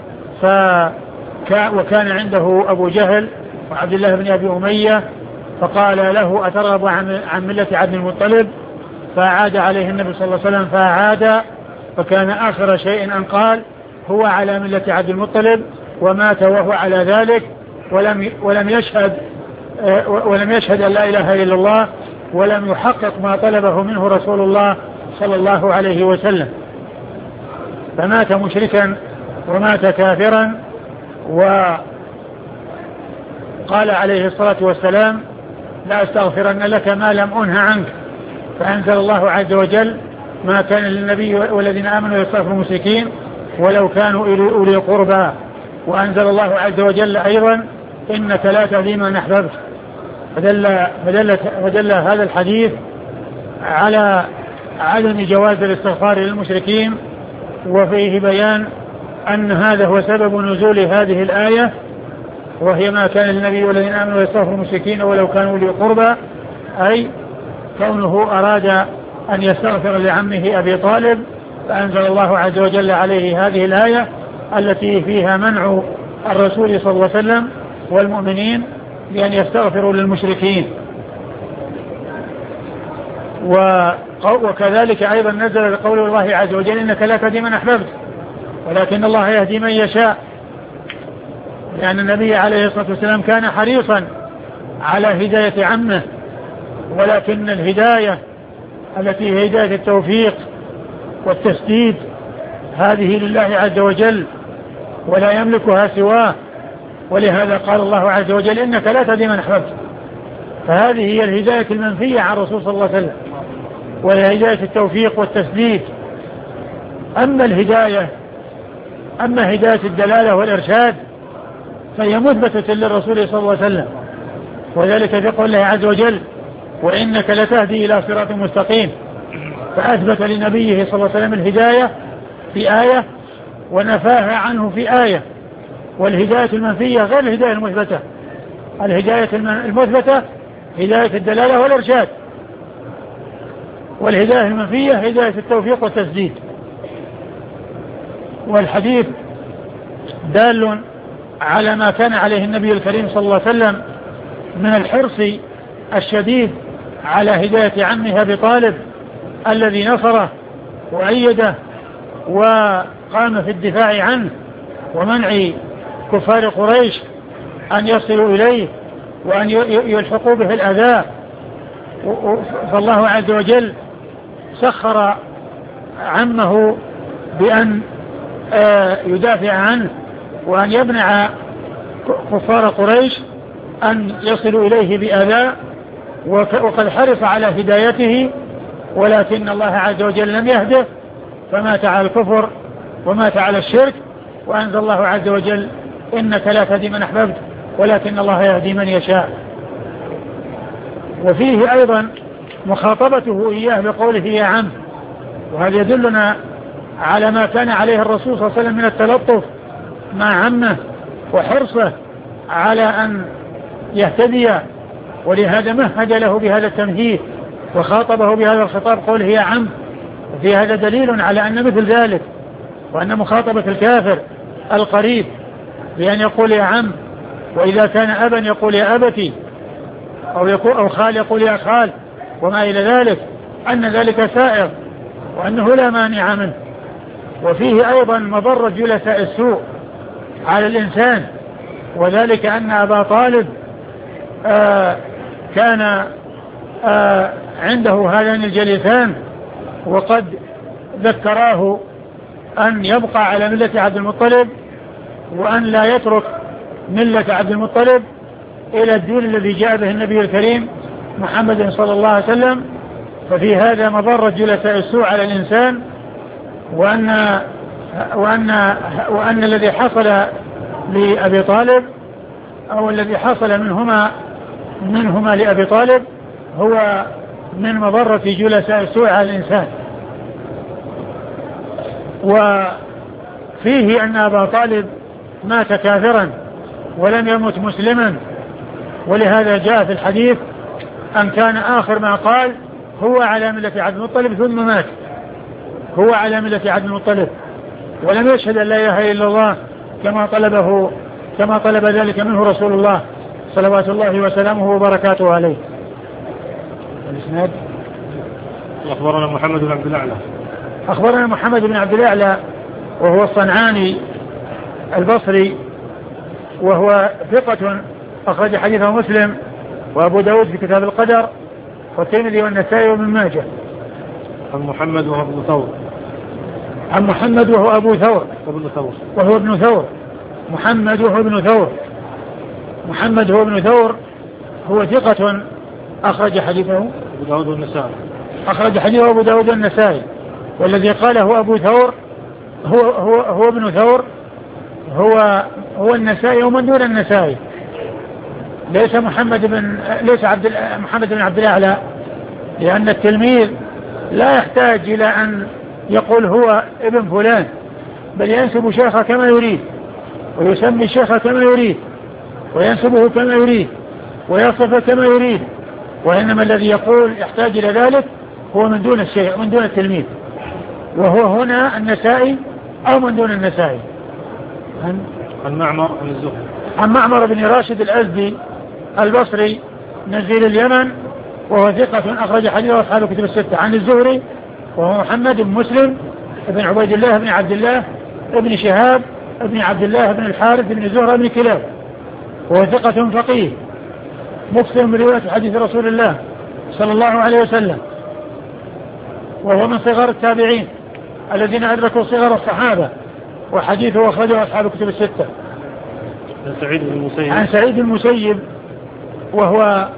وكان عنده أبو جهل وعبد الله بن أبي أمية، فقال له: أترغب عن ملة عبد المطلب؟ فأعاد عليه النبي صلى الله عليه وسلم فأعاد، فكان آخر شيء أن قال: هو على ملة عبد المطلب، ومات وهو على ذلك، ولم ولم يشهد ولم يشهد أن لا إله إلا الله، ولم يحقق ما طلبه منه رسول الله صلى الله عليه وسلم، فمات مشركا ومات كافرا. وقال عليه الصلاة والسلام: لا أستغفرن لك ما لم أنه عنك. فأنزل الله عز وجل: ما كان للنبي والذين آمنوا يستغفروا المشركين ولو كانوا أولي قربى. وأنزل الله عز وجل أيضا: إنك لا تهدي من أحببت. فدل, فدل, فدل هذا الحديث على عدم جواز الاستغفار للمشركين، وفيه بيان أن هذا هو سبب نزول هذه الآية، وهي: ما كان للنبي والذين آمنوا يستغفروا المشركين ولو كانوا أولي قربى، أي كونه أراد أن يستغفر لعمه أبي طالب، فأنزل الله عز وجل عليه هذه الآية التي فيها منع الرسول صلى الله عليه وسلم والمؤمنين بأن يستغفروا للمشركين. وكذلك أيضا نزل قول الله عز وجل: إنك لا تهدي من أحببت ولكن الله يهدي من يشاء، لأن النبي عليه الصلاة والسلام كان حريصا على هداية عمه، ولكن الهداية التي هي هداية التوفيق والتسديد هذه لله عز وجل ولا يملكها سواه، ولهذا قال الله عز وجل: إنك لا تهدي من أحببت. فهذه هي الهداية المنفية عن الرسول صلى الله عليه وسلم، وهي هداية التوفيق والتسديد. أما الهداية أما هداية الدلالة والإرشاد فهي مثبتة للرسول صلى الله عليه وسلم، وذلك في قول الله عز وجل: وإنك لتهدي إلى صراط مستقيم. فأثبت لنبيه صلى الله عليه وسلم الهداية في آية ونفاها عنه في آية. والهداية المنفية غير الهداية المثبتة. الهداية المثبتة هداية الدلالة والإرشاد، والهداية المنفية هداية التوفيق والتسديد. والحديث دال على ما كان عليه النبي الكريم صلى الله عليه وسلم من الحرص الشديد على هداية عمه أبي طالب الذي نصره وأيده وقام في الدفاع عنه ومنع كفار قريش أن يصلوا إليه وأن يلحقوا به الأذى، فالله عز وجل سخر عمه بأن يدافع عنه وأن يمنع كفار قريش أن يصلوا إليه بأذى، وقد حرص على هدايته، ولكن الله عز وجل لم يهده فمات على الكفر ومات على الشرك، وأنزل الله عز وجل إنك لا تهدي من أحببت ولكن الله يهدي من يشاء. وفيه أيضا مخاطبته إياه بقوله يا عم، وهذا يدلنا على ما كان عليه الرسول صلى الله عليه وسلم من التلطف مع عمه وحرصه على أن يهتدي، ولهذا مهد له بهذا التمهيد وخاطبه بهذا الخطاب قوله يا عم. وفي هذا دليل على أن مثل ذلك، وأن مخاطبة الكافر القريب بأن يقول يا عم، وإذا كان أبا يقول يا أبتي، أو, يقول أو خال يقول يا خال، وما إلى ذلك، أن ذلك سائر وأنه لا مانع منه. وفيه أيضا مضرة جلساء السوء على الإنسان، وذلك أن أبا طالب آه كان آه عنده هذان الجليسان، وقد ذكراه أن يبقى على ملة عبد المطلب، وأن لا يترك ملة عبد المطلب إلى الدين الذي جاء به النبي الكريم محمد صلى الله عليه وسلم. ففي هذا مضرة جلساء السوء على الإنسان، وأن, وأن, وأن الذي حصل لأبي طالب، أو الذي حصل منهما منهما لأبي طالب، هو من مضرة جلساء السوء على الإنسان. وفيه أن أبا طالب مات كافرا ولم يمت مسلما، ولهذا جاء في الحديث أن كان آخر ما قال هو على ملة عبد المطلب ثم مات، هو على ملة عبد المطلب، ولم يشهد أن لا إله إلا الله كما طلبه كما طلب ذلك منه رسول الله صلوات الله وسلامه وبركاته عليه. الإسناد أخبرنا محمد بن عبد الأعلى أخبرنا محمد بن عبد الأعلى وهو الصنعاني البصري، وهو ثقة أخرج حديثه مسلم وأبو داود في كتاب القدر والترمذي والنسائي وابن ماجه. عن محمد وهو ابن ثور عن محمد وهو أبو ثور ابن ثور وهو ابن ثور محمد وهو ابن ثور محمد هو ابن ثور هو ثقة أخرج حديثه أبو داود والنسائي أخرج حديثه أبو داود والنسائي. والذي قاله أبو ثور هو هو هو ابن ثور هو هو النسائي ومن دون النسائي، ليس محمد بن ليس عبد محمد بن عبد الأعلى، لأن التلميذ لا يحتاج إلى أن يقول هو ابن فلان، بل ينسب شيخه كما يريد، ويسمي الشيخ كما يريد، وينسبه كما يريد، ويصفه كما يريد. وإنما الذي يقول يحتاج إلى ذلك هو من دون الشيخ من دون التلميذ، وهو هنا النسائي أو من دون النسائي. عن عن معمر عن الزهري عن معمر بن راشد الأزدي البصري نزيل اليمن، وهو ثقة أخرج حديثه أصحاب الكتب الستة. عن الزهري وهو محمد بن مسلم بن عبيد الله بن عبد الله بن شهاب بن عبد الله بن الحارث بن زهرة بن كلاب، وهو ثقة فقيه مكثر من رواية حديث رسول الله صلى الله عليه وسلم، وهو من صغار التابعين الذين أدركوا صغر الصحابة، وحديثه أخرجه أصحاب الكتب الستة. عن سعيد بن المسيب عن سعيد بن المسيب وهو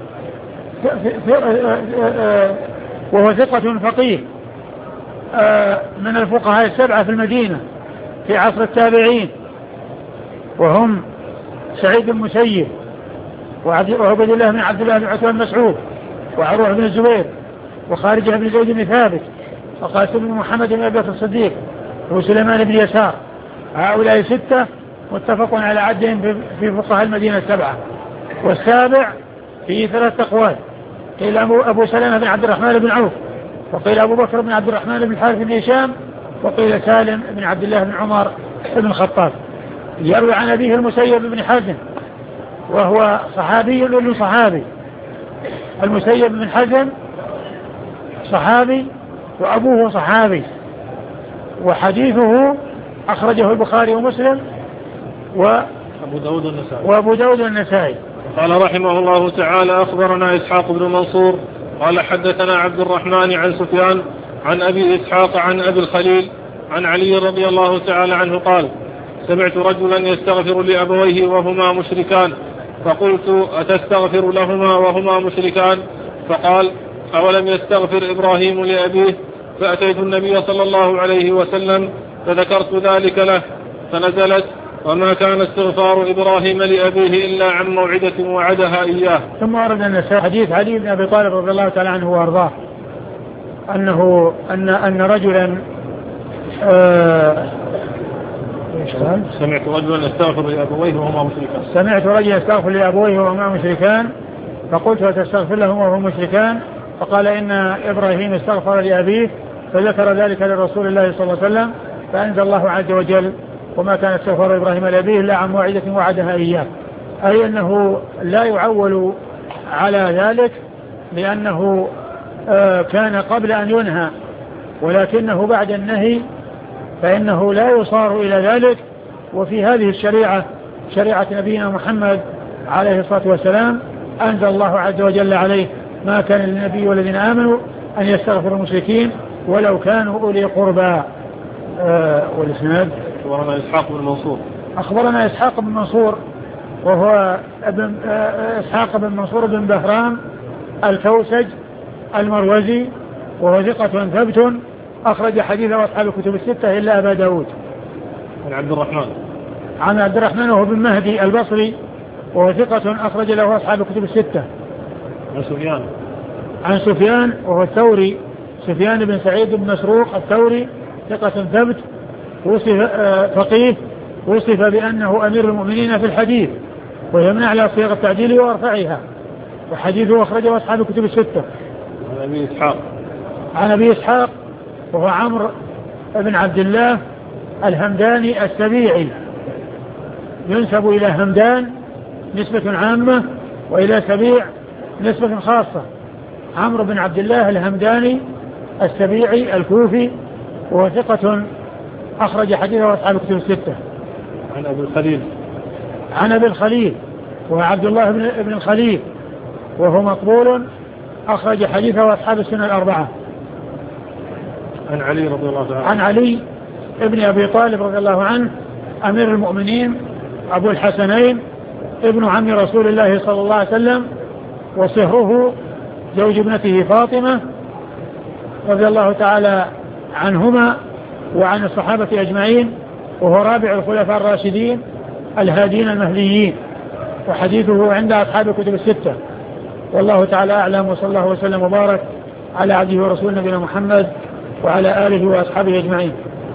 وهو ثقة فقيه من الفقهاء السبعة في المدينة في عصر التابعين، وهم سعيد بن المسيب وعبد الله بن عبد الله بن عثمان مسعود وعروة بن الزبير وخارجة بن زيد بن ثابت وقاسم بن محمد بن أبي بكر الصديق وسليمان بن يسار. هؤلاء ستة متفق على عدهم في فقهاء المدينة السبعة. والسابع في ثلاث أقوال، قيل أبو سلمة بن عبد الرحمن بن عوف، وقيل أبو بكر بن عبد الرحمن بن الحارث بن هشام، وقيل سالم بن عبد الله بن عمر بن الخطاب. يروي عن أبيه المسيب بن حزم وهو صحابي ابن صحابي. المسيب بن حزم صحابي وأبوه صحابي، وحديثه أخرجه البخاري ومسلم أبو داود النسائي وأبو داود النسائي. قال رحمه الله تعالى أخبرنا إسحاق بن منصور قال حدثنا عبد الرحمن عن سفيان عن أبي إسحاق عن أبي الخليل عن علي رضي الله تعالى عنه قال سمعت رجلا يستغفر لأبويه وهما مشركان فقلت أتستغفر لهما وهما مشركان؟ فقال أولم يستغفر إبراهيم لأبيه؟ فأتيت النبي صلى الله عليه وسلم فذكرت ذلك له فنزلت وما كان استغفار إبراهيم لأبيه إلا عن موعدة وعدها إياه. ثم ورد النسائي حديث علي بن أبي طالب رضي الله تعالى عنه وأرضاه أنه أن أن رجلا آه سمعت رجلا يستغفر لأبويه وهما مشركان سمعت رجلا يستغفر لأبويه وهما مشركان فقلت أتستغفر لهما وهما مشركان؟ فقال إن إبراهيم استغفر لأبيه فذكر ذلك لرسول الله صلى الله عليه وسلم فأنزل الله عز وجل وما كان استغفار إبراهيم لأبيه إلا عن موعدة وعدها إياه، أي أنه لا يعول على ذلك لأنه آه كان قبل أن ينهى، ولكنه بعد النهي فإنه لا يصار إلى ذلك. وفي هذه الشريعة شريعة نبينا محمد عليه الصلاة والسلام أنزل الله عز وجل عليه ما كان للنبي والذين آمنوا أن يستغفروا المشركين ولو كانوا أولي قربى. آه والإسناد أخبرنا إسحاق بن منصور أخبرنا إسحاق بن منصور وهو ابن آه إسحاق بن منصور بن بهرام الكوسج المروزي وهو ثقة ثبت أخرج حديثه أصحاب الكتب الستة إلا أبا داود. عن عبد الرحمن عن عبد الرحمن وهو بن مهدي البصري وهو ثقة أخرج له أصحاب الكتب الستة. عن سفيان عن سفيان وهو الثوري سفيان بن سعيد بن مسروق الثوري ثقة ثبت وصف فقيه وصف بأنه أمير المؤمنين في الحديث ويمنع على صيغ التعديل وأرفعها وحديثه أخرجه أصحاب الكتب الستة. عن أبي إسحاق عن أبي إسحاق وهو عمرو بن عبد الله الهمداني السبيعي ينسب إلى همدان نسبة عامة وإلى سبيع نسبة خاصة. عمرو بن عبد الله الهمداني السبيعي الكوفي وهو ثقة أخرج حديثه أصحاب الكتب الستة. عن أبي الخليل عن أبي الخليل وهو عبد الله بن ابن الخليل وهو مقبول أخرج حديثه أصحاب السنة الأربعة. عن علي رضي الله عنه عن علي ابن أبي طالب رضي الله عنه أمير المؤمنين أبو الحسنين ابن عم رسول الله صلى الله عليه وسلم وصهره زوج ابنته فاطمة رضي الله تعالى عنهما وعن الصحابة أجمعين وهو رابع الخلفاء الراشدين الهادين المهديين وحديثه عند أصحاب الكتب الستة. والله تعالى أعلم وصلى الله وسلم وبارك على عبده ورسول نبينا محمد وعلى آله وأصحابه أجمعين.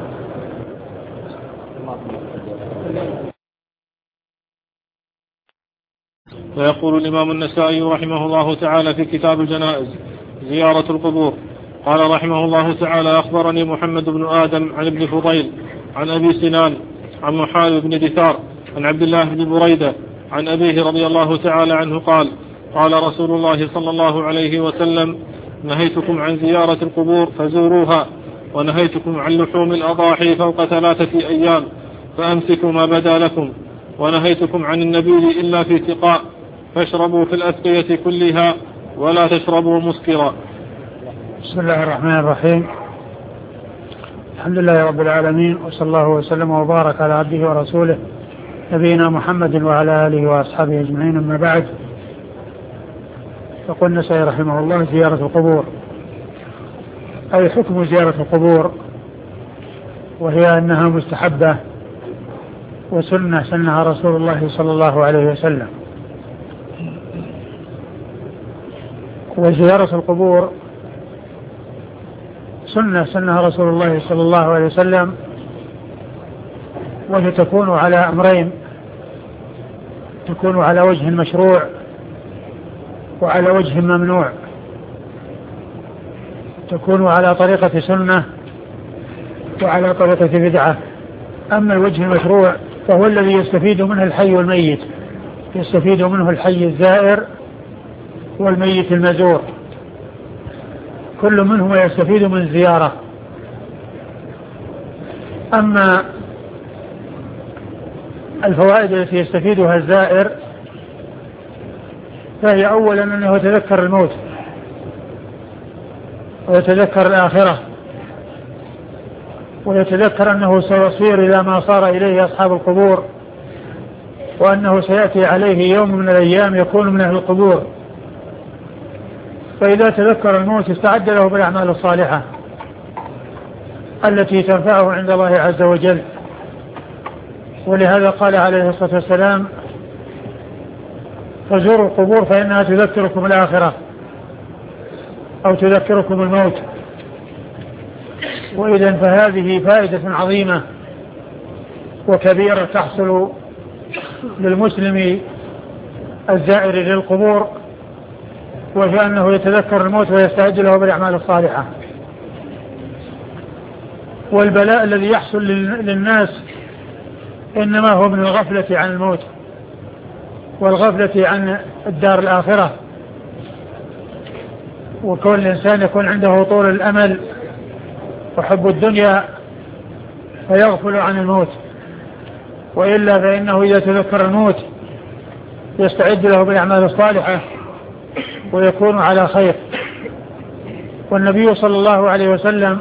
ويقول الإمام النسائي رحمه الله تعالى في كتاب الجنائز زيارة القبور قال رحمه الله تعالى أخبرني محمد بن آدم عن ابن فضيل عن أبي سنان عن محال بن دثار عن عبد الله بن بريدة عن أبيه رضي الله تعالى عنه قال قال رسول الله صلى الله عليه وسلم نهيتكم عن زيارة القبور فزوروها ونهيتكم عن لحوم الأضاحي فوق ثلاثة أيام فأمسكوا ما بدا لكم ونهيتكم عن النبي إلا في سقاء فاشربوا في الأسقية كلها ولا تشربوا مسكرا. بسم الله الرحمن الرحيم. الحمد لله رب العالمين وصلى الله وسلم وبارك على عبده ورسوله نبينا محمد وعلى آله وأصحابه أجمعين. أما بعد فقل النسائي رحمه الله زيارة القبور أي حكم زيارة القبور وهي أنها مستحبة وسنة سنها رسول الله صلى الله عليه وسلم. وزيارة القبور سنة سنها رسول الله صلى الله عليه وسلم وهي تكون على أمرين تكون على وجه مشروع وعلى وجه ممنوع. تكون على طريقة سنة وعلى طريقة بدعة. أما الوجه المشروع فهو الذي يستفيد منه الحي والميت يستفيد منه الحي الزائر والميت المزور كل منهما يستفيد من زيارة. أما الفوائد التي يستفيدها الزائر، فهي أولا أنه يتذكر الموت ويتذكر الآخرة، ويتذكر أنه سيصير إلى ما صار إليه أصحاب القبور، وأنه سيأتي عليه يوم من الأيام يكون من أهل القبور، فإذا تذكر الموت استعد له بالأعمال الصالحة التي تنفعه عند الله عز وجل. ولهذا قال عليه الصلاة والسلام: فزوروا القبور فإنها تذكركم الآخرة أو تذكركم الموت. وإذن فهذه فائدة عظيمة وكبيرة تحصل للمسلم الزائر للقبور، وهي أنه يتذكر الموت ويستعد له بالأعمال الصالحة. والبلاء الذي يحصل للناس إنما هو من الغفلة عن الموت والغفلة عن الدار الآخرة، وكل الإنسان يكون عنده طول الأمل وحب الدنيا فيغفل عن الموت، وإلا فإنه إذا تذكر الموت يستعد له بالأعمال الصالحة ويكون على خير. والنبي صلى الله عليه وسلم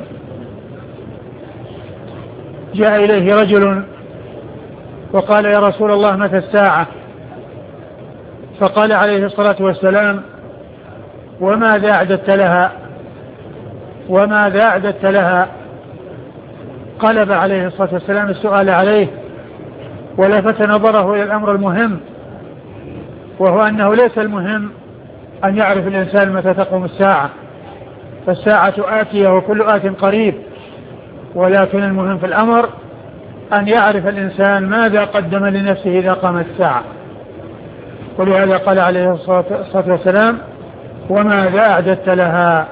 جاء إليه رجل وقال: يا رسول الله متى الساعة؟ فقال عليه الصلاة والسلام: وماذا أعددت لها وماذا أعددت لها قلب عليه الصلاة والسلام السؤال عليه ولفت نظره إلى الأمر المهم، وهو أنه ليس المهم أن يعرف الإنسان متى تقوم الساعة، فالساعة آتية وكل آت قريب، ولكن المهم في الأمر أن يعرف الإنسان ماذا قدم لنفسه إذا قامت الساعة. ولهذا قال عليه الصلاة والسلام: وماذا أعددت لها؟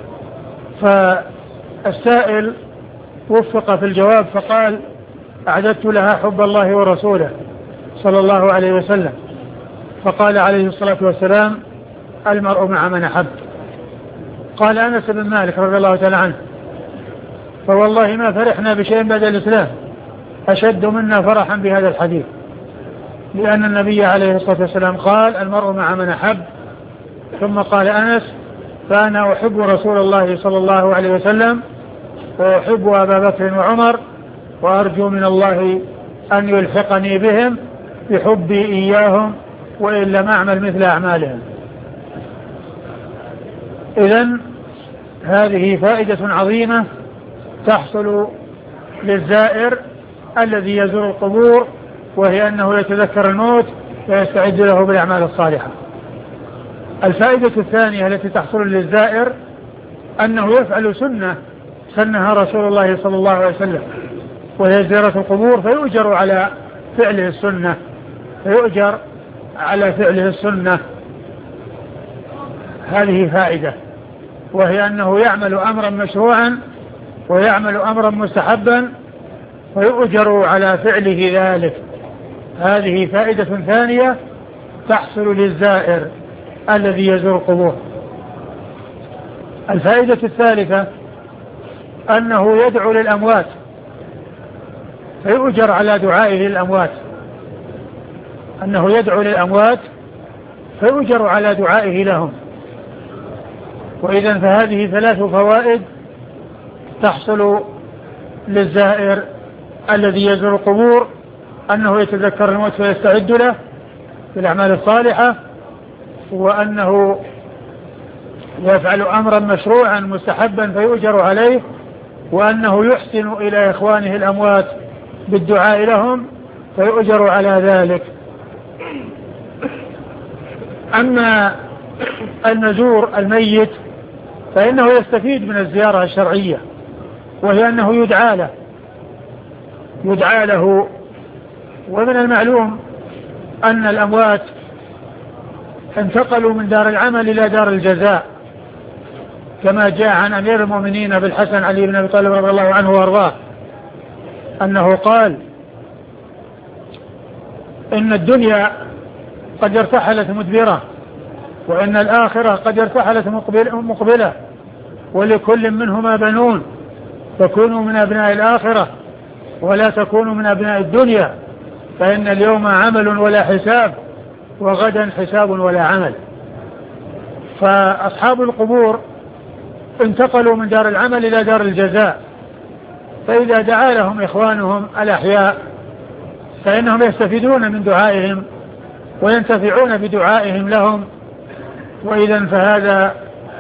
فالسائل وفق في الجواب فقال: أعددت لها حب الله ورسوله صلى الله عليه وسلم. فقال عليه الصلاة والسلام: المرء مع من أحب. قال أنس بن مالك رضي الله تعالى عنه: فوالله ما فرحنا بشيء بعد الإسلام أشد منا فرحا بهذا الحديث، لأن النبي عليه الصلاة والسلام قال: المرء مع من أحب. ثم قال أنس: فأنا أحب رسول الله صلى الله عليه وسلم وأحب أبا بكر وعمر وأرجو من الله أن يلحقني بهم بحبي إياهم وإن لم أعمل مثل أعمالهم. إذن هذه فائدة عظيمة تحصل للزائر الذي يزور القبور، وهي أنه يتذكر الموت ويستعد له بالأعمال الصالحة. الفائدة الثانية التي تحصل للزائر أنه يفعل سنة سنها رسول الله صلى الله عليه وسلم، وهي زيارة القبور، فيؤجر على فعله السنة فيؤجر على فعله السنة هذه فائدة، وهي أنه يعمل أمرا مشروعا ويعمل أمرا مستحبا ويؤجر على فعله ذلك. هذه فائدة ثانية تحصل للزائر الذي يزور القبور. الفائدة الثالثة أنه يدعو للأموات فيؤجر على دعائه للأموات، أنه يدعو للأموات فيؤجر على دعائه لهم. وإذن فهذه ثلاث فوائد تحصل للزائر الذي يزور القبور: أنه يتذكر الموت ويستعد له بالأعمال الصالحة، وأنه يفعل أمرا مشروعا مستحبا فيؤجر عليه، وأنه يحسن إلى إخوانه الأموات بالدعاء لهم فيؤجر على ذلك. أما المزور الميت فإنه يستفيد من الزيارة الشرعية، وهي أنه يدعى له يدعى له ومن المعلوم أن الأموات انتقلوا من دار العمل إلى دار الجزاء، كما جاء عن أمير المؤمنين بالحسن علي بن أبي طالب رضي الله عنه وارضاه أنه قال: إن الدنيا قد ارتحلت مدبرة، وإن الآخرة قد ارتحلت مقبلة، ولكل منهما بنون، فكونوا من أبناء الآخرة ولا تكونوا من أبناء الدنيا، فإن اليوم عمل ولا حساب، وغدا حساب ولا عمل. فأصحاب القبور انتقلوا من دار العمل إلى دار الجزاء، فإذا دعا لهم إخوانهم الأحياء فإنهم يستفيدون من دعائهم وينتفعون بدعائهم لهم. وإذا فهذا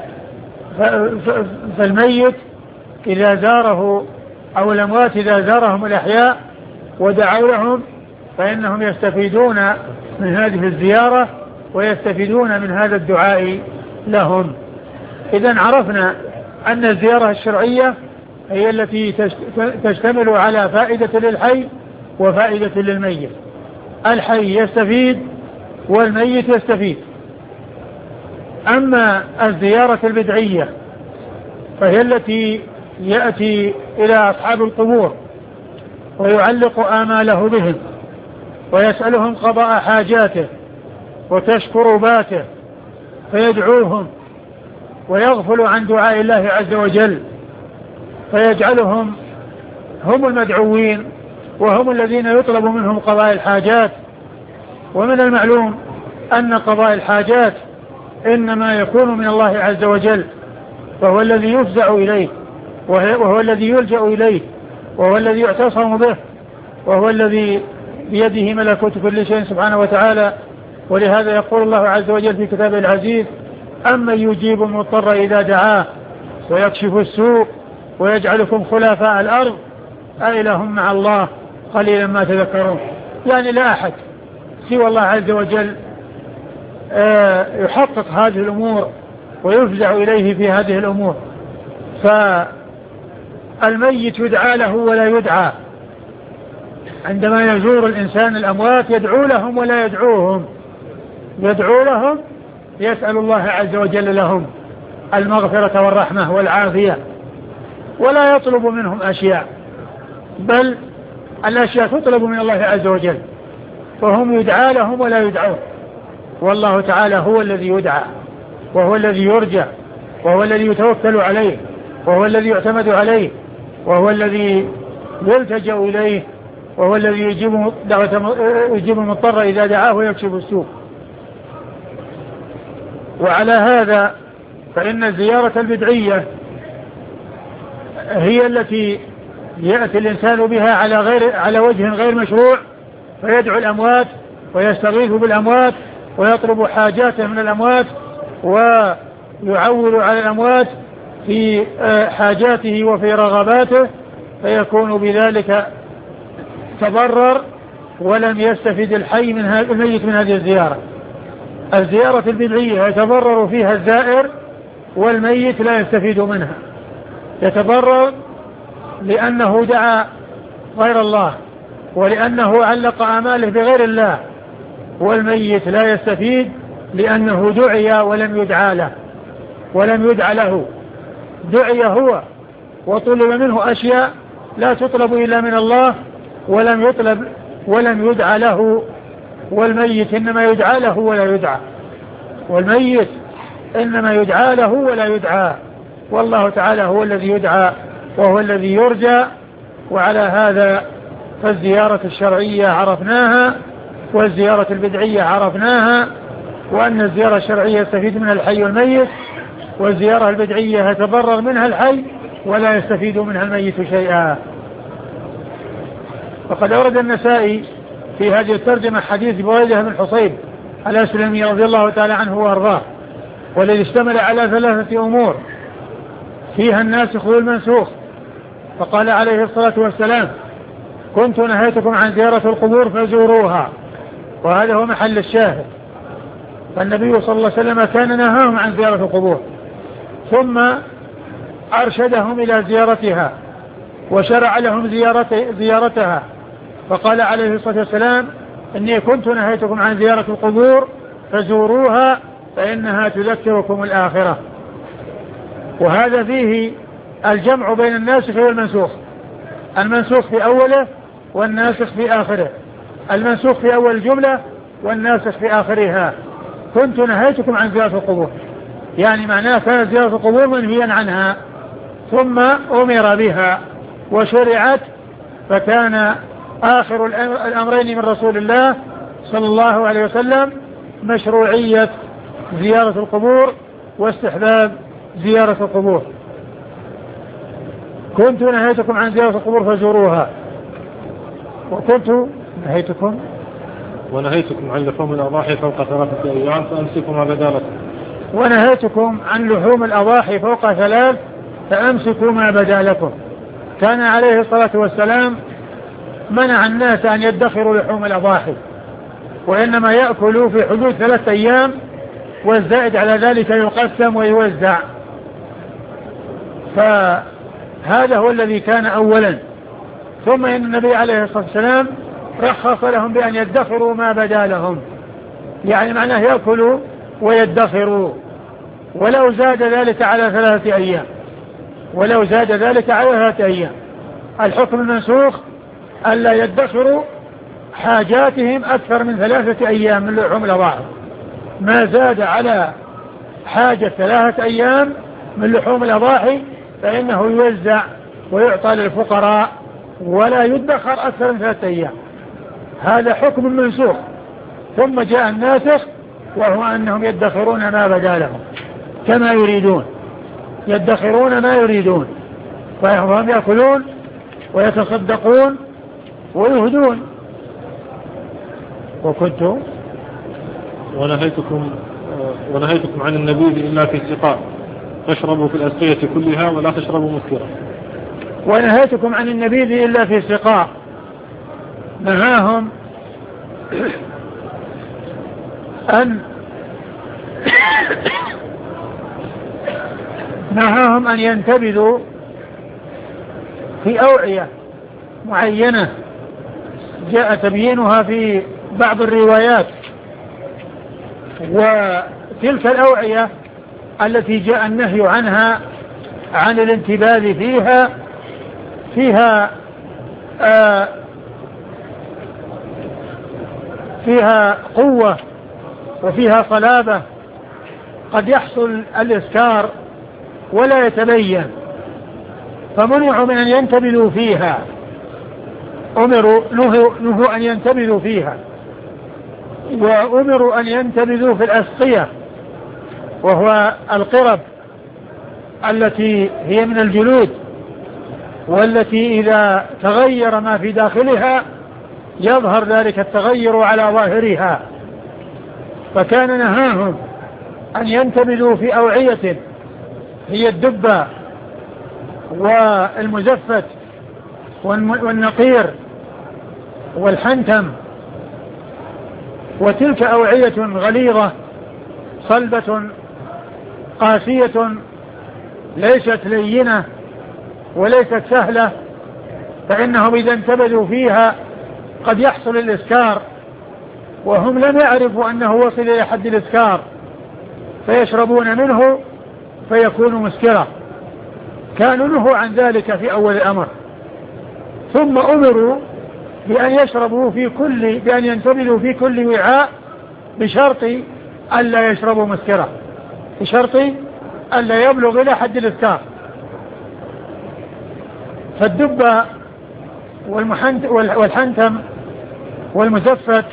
فالميت إذا زاره أو الأموات إذا زارهم الأحياء ودعوا لهم فإنهم يستفيدون من هذه الزيارة ويستفيدون من هذا الدعاء لهم. إذن عرفنا أن الزيارة الشرعية هي التي تشتمل على فائدة للحي وفائدة للميت. الحي يستفيد والميت يستفيد. أما الزيارة البدعية فهي التي يأتي إلى أصحاب القبور ويعلق آماله بهم ويسألهم قضاء حاجاته وتشكرباته فيدعوهم ويغفل عن دعاء الله عز وجل فيجعلهم هم المدعوين وهم الذين يطلب منهم قضاء الحاجات. ومن المعلوم أن قضاء الحاجات إنما يكون من الله عز وجل، وهو الذي يفزع إليه وهو الذي يلجأ إليه وهو الذي يعتصم به وهو الذي بيده ملكوت كل شيء سبحانه وتعالى. ولهذا يقول الله عز وجل في كتابه العزيز: أمن يجيب المضطر إذا دعاه ويكشف السوء ويجعلكم خلفاء الأرض أإله مع الله قليلا ما تذكرون. يعني لا أحد سوى الله عز وجل يحقق هذه الأمور ويفزع إليه في هذه الأمور. فالميت يدعى له ولا يدعى. عندما يزور الإنسان الأموات يدعو لهم ولا يدعوهم، يدعو لهم يسأل الله عز وجل لهم المغفرة والرحمة والعافية، ولا يطلب منهم أشياء، بل الأشياء تطلب من الله عز وجل، فهم يدعى لهم ولا يدعون. والله تعالى هو الذي يدعى وهو الذي يرجى وهو الذي يتوكل عليه وهو الذي يعتمد عليه وهو الذي يلتجأ إليه وهو الذي يجيب يجيب المضطر إذا دعاه ويكشف السوء. وعلى هذا فإن الزيارة البدعية هي التي يأتي الإنسان بها على غير على وجه غير مشروع، فيدعو الأموات ويستغيث بالأموات ويطلب حاجاته من الأموات ويعول على الأموات في حاجاته وفي رغباته، فيكون بذلك تضرر ولم يستفد الحي من الميت من هذه الزيارة. الزيارة البدعية يتضرر فيها الزائر والميت لا يستفيد منها. يتضرر لأنه دعا غير الله ولأنه علق آماله بغير الله، والميت لا يستفيد لأنه دعي ولم يدعى له ولم يدعى له. دعي هو وطلب منه أشياء لا تطلب إلا من الله ولم يطلب ولم يدعى له. والميت إنما يدعى له ولا يدعى والميت إنما يدعى له ولا يدعى والله تعالى هو الذي يدعى وهو الذي يرجى. وعلى هذا فالزيارة الشرعية عرفناها والزيارة البدعية عرفناها، وأن الزيارة الشرعية يستفيد منها الحي والميت، والزيارة البدعية يتضرر منها الحي ولا يستفيد منها الميت شيئا. وقد أورد النسائي في هذه الترجمة حديث بريدة بن حصيب الأسلمي رضي الله تعالى عنه وأرضاه، والذي اشتمل على ثلاثة أمور فيها الناسخ والمنسوخ. فقال عليه الصلاة والسلام: كنت نهيتكم عن زيارة القبور فزوروها، وهذا هو محل الشاهد. فالنبي صلى الله عليه وسلم كان نهاهم عن زيارة القبور ثم أرشدهم إلى زيارتها وشرع لهم زيارتها. فقال عليه الصلاة والسلام: إني كنت نهيتكم عن زيارة القبور فزوروها فإنها تذكركم الآخرة. وهذا فيه الجمع بين الناسخ والمنسوخ، المنسوخ في أوله والناسخ في آخره، المنسوخ في أول الجملة والناسخ في آخرها. كنت نهيتكم عن زيارة القبور، يعني معناه كانت زيارة القبور منهيا عنها ثم أمر بها وشرعت، فكان آخر الأمرين من رسول الله صلى الله عليه وسلم مشروعية زيارة القبور واستحباب زيارة القبور. كنت نهيتكم عن زيارة القبور فزوروها، وكنت نهيتكم ونهيتكم عن لحوم الأضاحي فوق ثلاثة أيام فأمسكوا ما بدا لكم ونهيتكم عن لحوم الأضاحي فوق ثلاث فأمسكوا ما بدا لكم. كان عليه الصلاة والسلام منع الناس أن يدخروا لحوم الأضاحي، وإنما يأكلوا في حدود ثلاثة أيام، والزائد على ذلك يقسم ويوزع. فهذا هو الذي كان أولا. ثم إن النبي عليه الصلاة والسلام رخص لهم بأن يدخروا ما بدا لهم، يعني معناه يأكلوا ويدخروا، ولو زاد ذلك على ثلاثة أيام ولو زاد ذلك على ثلاثة أيام. الحكم المنسوخ ألا يدخروا حاجاتهم أكثر من ثلاثة أيام من لحوم الأضاحي. ما زاد على حاجة ثلاثة أيام من لحوم الأضاحي فإنه يوزع ويعطى للفقراء، ولا يدخر أكثر من ثلاثة أيام. هذا حكم منسوخ. ثم جاء الناسخ، وهو أنهم يدخرون ما بدا لهم كما يريدون، يدخرون ما يريدون، فهم يأكلون ويتصدقون ويهدون. وكنت ونهيتكم ونهيتكم عن النبيذ إلا في سقاء فاشربوا في الأسقية كلها ولا تشربوا مسكرا. ونهيتكم عن النبيذ إلا في سقاء، نهاهم أن نهاهم أن ينتبذوا في أوعية معينة جاء تبيينها في بعض الروايات. وتلك الأوعية التي جاء النهي عنها عن الانتباذ فيها فيها آه فيها قوة وفيها صلابة، قد يحصل الإسكار ولا يتبين، فمنعوا من أن ينتبذوا فيها، أمروا نهوا, نهوا أن ينتبذوا فيها، وأمروا أن ينتبذوا في الأسقية، وهو القرب التي هي من الجلود، والتي إذا تغير ما في داخلها يظهر ذلك التغير على ظاهرها. فكان نهاهم أن ينتبذوا في أوعية هي الدبة والمزفت والنقير والحنتم، وتلك أوعية غليظة صلبة قاسية ليست لينة وليست سهلة، فإنهم إذا انتبذوا فيها قد يحصل الإسكار، وهم لم يعرفوا أنه وصل إلى حد الإسكار فيشربون منه فيكون مسكرا. كانوا نهوا عن ذلك في أول الأمر، ثم أمروا بأن يشربوا في كل بأن ينتبذوا في كل وعاء بشرط ألا يشربوا مسكرا، بشرط ألا يبلغ إلى حد الإسكار. فالدبة والحنتم والمزفت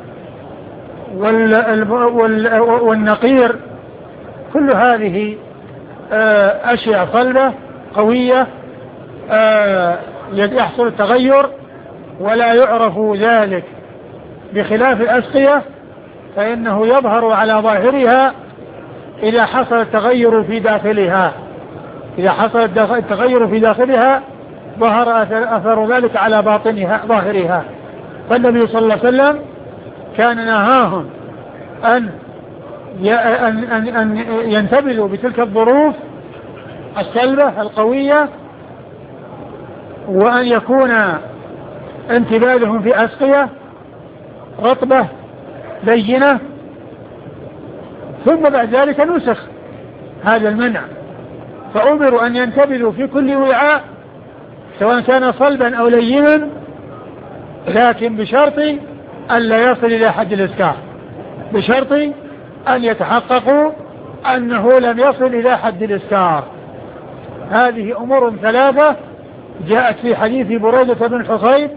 والنقير كل هذه أشياء صلبة قوية يحصل التغير ولا يعرف ذلك، بخلاف الأسقية فإنه يظهر على ظاهرها إذا حصل التغير في داخلها، إذا حصل التغير في داخلها ظهر أثر ذلك على باطنها ظاهرها. فالنبي صلى الله عليه وسلم كان نهاهم أن أن ينتبذوا بتلك الظروف السلبة القوية، وأن يكون انتباذهم في أسقية رطبة لينة. ثم بعد ذلك نسخ هذا المنع، فأمروا أن ينتبذوا في كل وعاء سواء كان صلبا أو لينا، لكن بشرط ألا يصل إلى حد الإسكار، بشرط أن يتحققوا أنه لم يصل إلى حد الإسكار. هذه أمور ثلاثة جاءت في حديث بريدة بن حصيب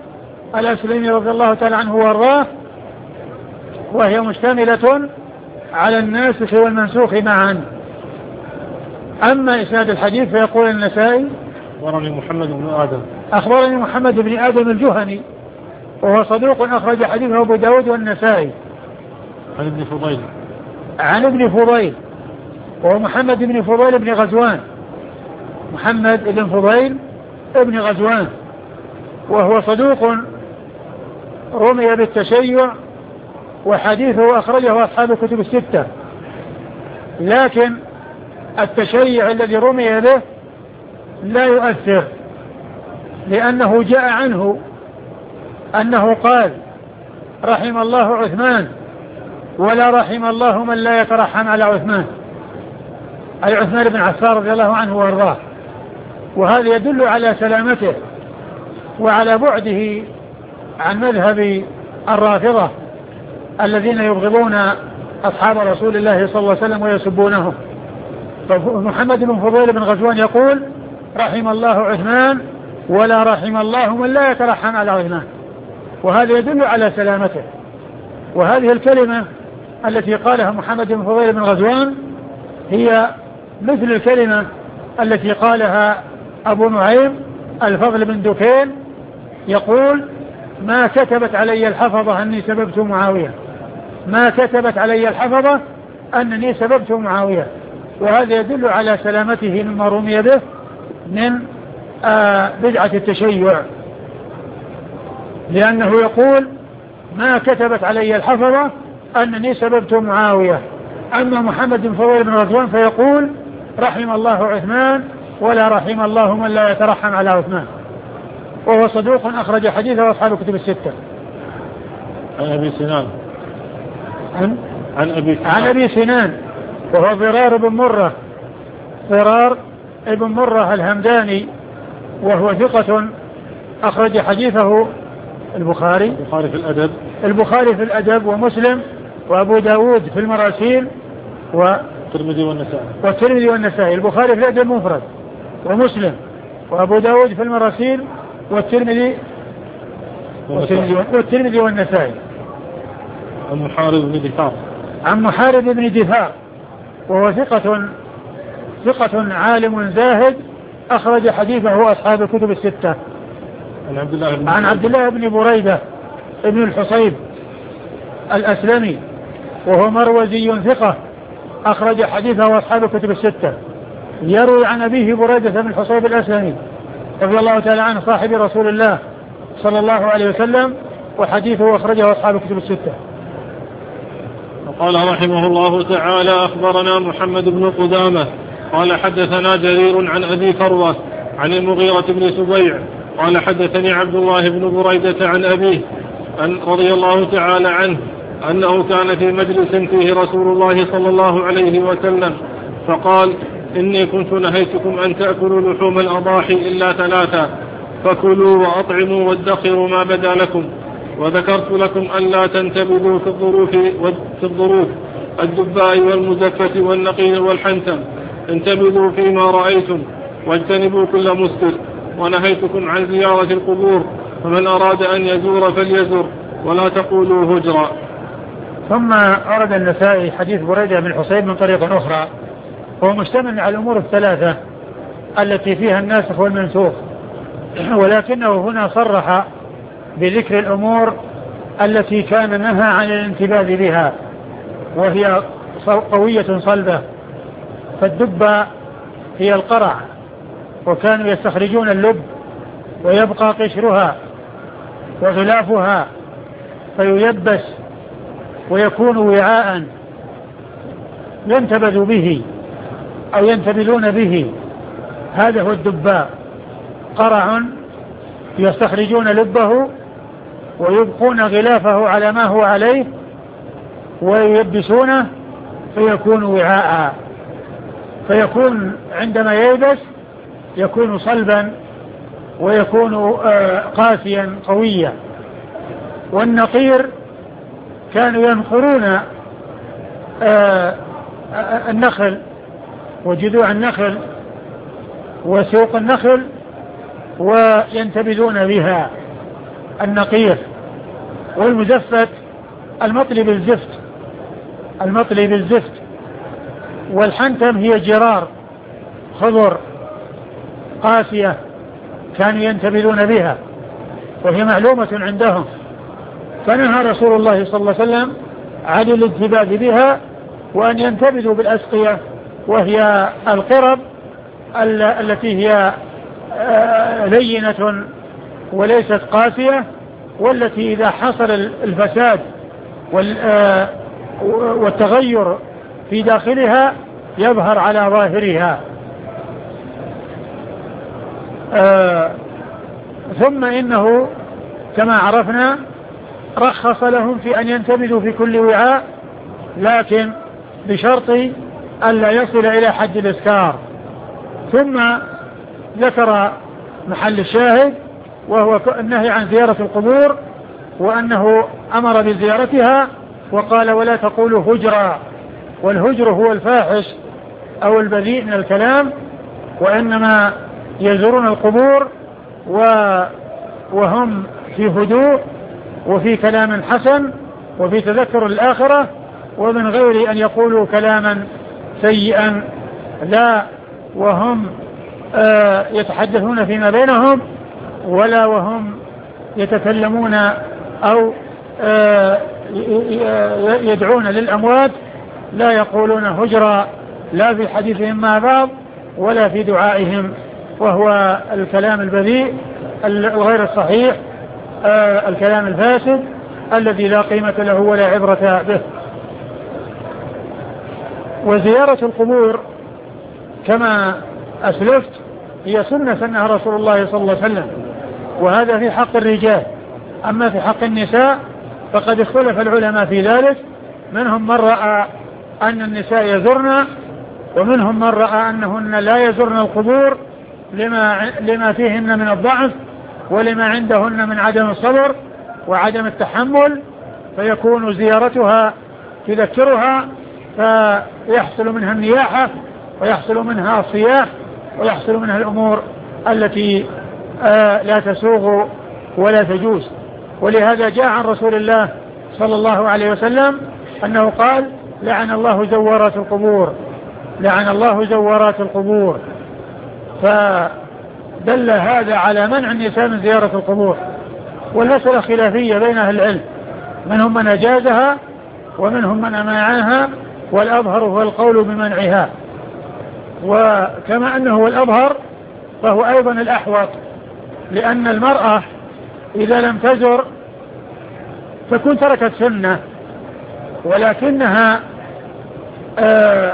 الأسلمي رضي الله تعالى عنه وارضاه، وهي مشتملة على الناسخ والمنسوخ معا. أما إسناد الحديث فيقول النسائي أخبرني محمد بن آدم أخبرني محمد بن آدم الجهني وهو صدوق أخرج حديثه أبو داود والنسائي عن ابن فضيل عن ابن فضيل وهو محمد بن فضيل بن غزوان محمد بن فضيل ابن غزوان، وهو صدوق رمي بالتشيع وحديثه أخرجه أصحاب الكتب الستة، لكن التشيع الذي رمي به لا يؤثر، لأنه جاء عنه أنه قال رحم الله عثمان ولا رحم الله من لا يترحم على عثمان، أي عثمان بن عفان رضي الله عنه وارضاه. وهذا يدل على سلامته وعلى بعده عن مذهب الرافضة الذين يبغضون أصحاب رسول الله صلى الله عليه وسلم ويسبونهم. فمحمد بن فضيل بن غزوان يقول رحم الله عثمان ولا رحم الله من لا يترحم على عثمان، وهذا يدل على سلامته. وهذه الكلمة التي قالها محمد بن فضيل بن غزوان هي مثل الكلمة التي قالها أبو نعيم الفضل بن دكين، يقول ما كتبت علي الحفظة أني سببت معاوية، ما كتبت علي الحفظة أنني سببت معاوية. وهذا يدل على سلامته مما رمي به من آه بدعة التشيع، لأنه يقول ما كتبت علي الحفظة أنني سببت معاوية. أما محمد بن فضيل بن غزوان فيقول رحم الله عثمان ولا رحم الله من لا يترحم على عثمان، وهو صدوق أخرج حديثه أصحاب الكتب الستة. عن أبي سنان عن, عن, أبي سنان. عن أبي سنان وهو ضرار بن مرة ضرار ابن مرة الهمداني، وهو ثقة أخرج حديثه البخاري البخاري في الأدب البخاري في الأدب ومسلم وأبو داود في المراسيل والترمذي والنسائي والترمذي والنسائي. البخاري في الأدب مفرد، ومسلم وأبو داود في المراسيل والترمذي والترمذي والنسائي. عن محارب بن دثار عن محارب بن دثار وهو ثقة ثقة عالم زاهد أخرج حديثه أصحاب الكتب الستة. عن عبد الله بن عن عبد الله بن بريدة ابن الحصيب الأسلمي وهو مروزي ثقة أخرج حديثه أصحاب الكتب الستة. يروي عن أبيه بريدة بن الحصيب الأسلمي رضي الله تعالى عنه صاحب رسول الله صلى الله عليه وسلم، وحديثه أخرجه أصحاب الكتب الستة. وقال رحمه الله تعالى أخبرنا محمد بن قدامة قال حدثنا جرير عن أبي فروة عن المغيرة بن سبيع قال حدثني عبد الله بن بريدة عن أبيه أن رضي الله تعالى عنه أنه كان في مجلس فيه رسول الله صلى الله عليه وسلم فقال إني كنت نهيتكم أن تأكلوا لحوم الأضاحي إلا ثلاثة، فكلوا وأطعموا وادخروا ما بدا لكم، وذكرت لكم أن لا تنتبذوا في الظروف في الظروف الدباء والمزفة والنقير والحنتم، انتبذوا فيما رأيتم واجتنبوا كل مسكر، ونهيتكم عن زيارة القبور، فمن أراد أن يزور فليزر ولا تقولوا هجرا. ثم أرد النسائي حديث بريدة بن حصيب من طريق أخرى، وهو مشتمل على الأمور الثلاثة التي فيها الناسخ والمنسوخ، ولكنه هنا صرح بذكر الأمور التي كان نهى عن الانتباه بها، وهي قوية صلبة. فالدبة هي القرع، وكانوا يستخرجون اللب ويبقى قشرها وغلافها فييبس ويكون وعاء ينتبذ به أو ينتبذون به، هذا هو الدباء، قرع يستخرجون لبه ويبقون غلافه على ما هو عليه وييبسونه فيكون وعاء، فيكون عندما ييبس يكون صلبا ويكون قاسيا قويا. والنقير كانوا ينقرون النخل وجذوع النخل وسوق النخل وينتبذون بها، النقير، والمزفت المطلي بالزفت المطلي بالزفت والحنتم هي جرار خضر قاسية كانوا ينتبذون بها وهي معلومة عندهم، فنهى رسول الله صلى الله عليه وسلم عن الانتباذ بها وأن ينتبذوا بالأسقية، وهي القرب التي هي لينة وليست قاسية، والتي إذا حصل الفساد والتغير في داخلها يظهر على ظاهرها. آه ثم إنه كما عرفنا رخص لهم في أن ينتبذوا في كل وعاء، لكن بشرط ألا يصل إلى حد الإسكار. ثم ذكر محل الشاهد وهو النهي عن زيارة القبور، وأنه أمر بزيارتها وقال ولا تقولوا هجرا، والهجر هو الفاحش أو البذيء من الكلام، وإنما يزورون القبور وهم في هدوء وفي كلام حسن وفي تذكر الآخرة، ومن غير أن يقولوا كلاما سيئا، لا وهم آه يتحدثون فيما بينهم، ولا وهم يتكلمون أو آه يدعون للأموات، لا يقولون هجرا لا في حديثهم مع بعض ولا في دعائهم، وهو الكلام البذيء الغير الصحيح، آه الكلام الفاسد الذي لا قيمة له ولا عبرة به. وزيارة القبور كما أسلفت هي سنة سنها رسول الله صلى الله عليه وسلم، وهذا في حق الرجال. أما في حق النساء فقد اختلف العلماء في ذلك، منهم من رأى أن النساء يزرن، ومنهم من رأى أنهن لا يزرن القبور لما, لما فيهن من الضعف ولما عندهن من عدم الصبر وعدم التحمل، فيكون زيارتها تذكرها فيحصل منها النياحة ويحصل منها الصياح ويحصل منها الأمور التي آه لا تسوغ ولا تجوز. ولهذا جاء عن رسول الله صلى الله عليه وسلم أنه قال لعن الله زوارات القبور، لعن الله زوارات القبور. فدل هذا على منع النساء من زيارة القبور، والمسألة خلافية بين أهل العلم، منهم من أجازها ومنهم من أمنعها، والأظهر هو القول بمنعها. وكما أنه هو الأظهر فهو أيضا الأحوط، لأن المرأة إذا لم تزر تكون تركت سنة، ولكنها آه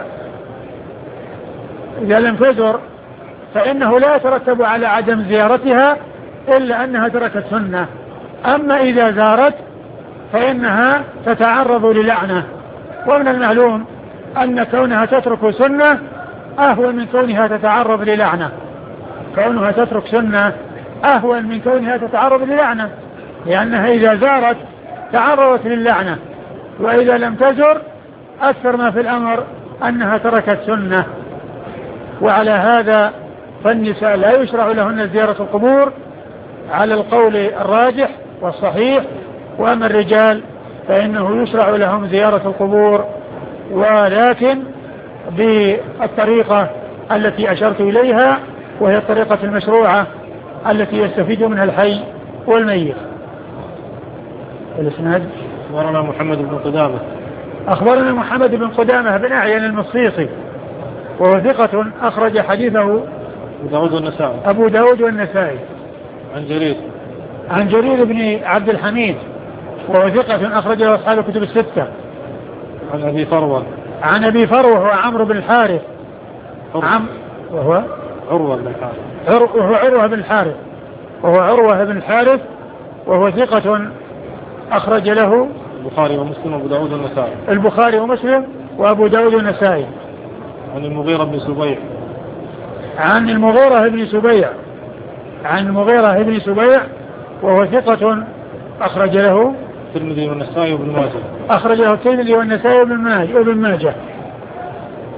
إذا لم تزر فإنه لا يترتب على عدم زيارتها إلا أنها تركت سنة. أما إذا زارت فإنها تتعرض للعنة، ومن المعلوم أن كونها تترك سنة أهون من كونها تتعرض للعنة، كونها تترك سنة أهون من كونها تتعرض للعنة، لأنها إذا زارت تعرضت للعنة، وإذا لم تزر أكثر ما في الأمر أنها تركت سنة. وعلى هذا فالنساء لا يشرع لهن زيارة القبور على القول الراجح والصحيح، وأما الرجال فإنه يشرع لهم زيارة القبور، ولكن بالطريقة التي أشرت إليها، وهي الطريقة المشروعة التي يستفيد منها الحي والميت. الاسناد أخبرنا محمد بن قدامة أخبرنا محمد بن قدامة بن أعين المصيصي، وهو ثقة أخرج حديثه أبو داود والنسائي أبو داود والنسائي عن جرير عن جرير بن عبد الحميد، وهو ثقة أخرج له أصحاب الكتب الستة. عن أبي فروة عن أبي فروة وهو عمرو بن الحارث عم وهو عروة بن الحارث عر... وهو عروة بن الحارث وهو عروة بن الحارث وهو ثقة أخرج له البخاري ومسلم وأبو داود والنسائي البخاري ومسلم وأبو داود والنسائي. عن المغيرة بن سبيع عن المغيرة بن سبيع عن المغيرة بن سبيع وهو ثقة أخرج له الترمذي والنسائي وابن ماجه أخرج له الترمذي والنسائي وابن ماجه وابن ماجه.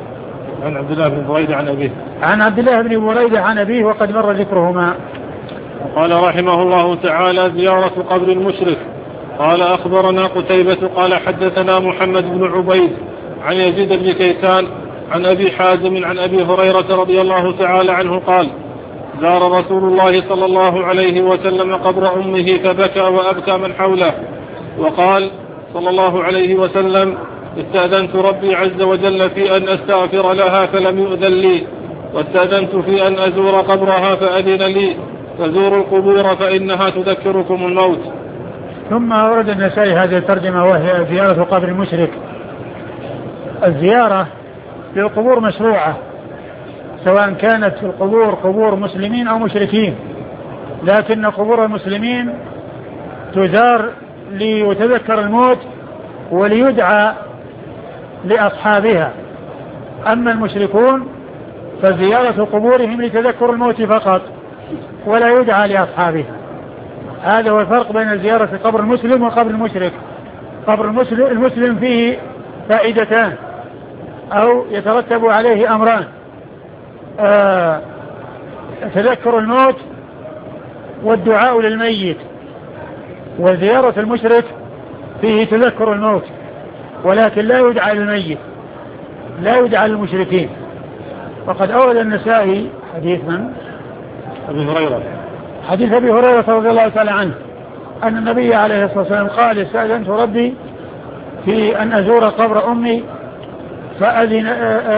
عن عبد الله بن بريدة عن أبيه عن عبد الله بن بريدة عن أبيه وقد مر ذكرهما. قال رحمه الله تعالى: زيارة قبر المشرك. قال أخبرنا قتيبة قال حدثنا محمد بن عبيد عن يزيد بن كيسان عن أبي حازم عن أبي هريرة رضي الله تعالى عنه قال: زار رسول الله صلى الله عليه وسلم قبر أمه فبكى وأبكى من حوله، وقال صلى الله عليه وسلم: استأذنت ربي عز وجل في أن أستغفر لها فلم يؤذن لي، واستأذنت في أن أزور قبرها فأذن لي، فزوروا القبور فإنها تذكركم الموت. ثم ورد النسائي هذه الترجمة وهي زيارة قبر المشرك. الزيارة للقبور مشروعة، سواء كانت في القبور قبور مسلمين أو مشركين، لكن قبور المسلمين تزار ليتذكر الموت وليدعى لأصحابها، أما المشركون فزيارة قبورهم لتذكر الموت فقط ولا يدعى لأصحابها. هذا هو الفرق بين زيارة قبر المسلم وقبر المشرك. قبر المسلم, المسلم فيه فائدتان أو يترتب عليه أمران: آه تذكر الموت والدعاء للميت. وزيارة المشرك فيه تذكر الموت ولكن لا يدعى للميت، لا يدعى للمشركين. وقد أورد النسائي حديث من؟ أبي هريرة، حديث أبي هريرة رضي الله تعالى عنه أن النبي عليه الصلاة والسلام قال: استأذنت ربي في أن أزور قبر أمي فأذن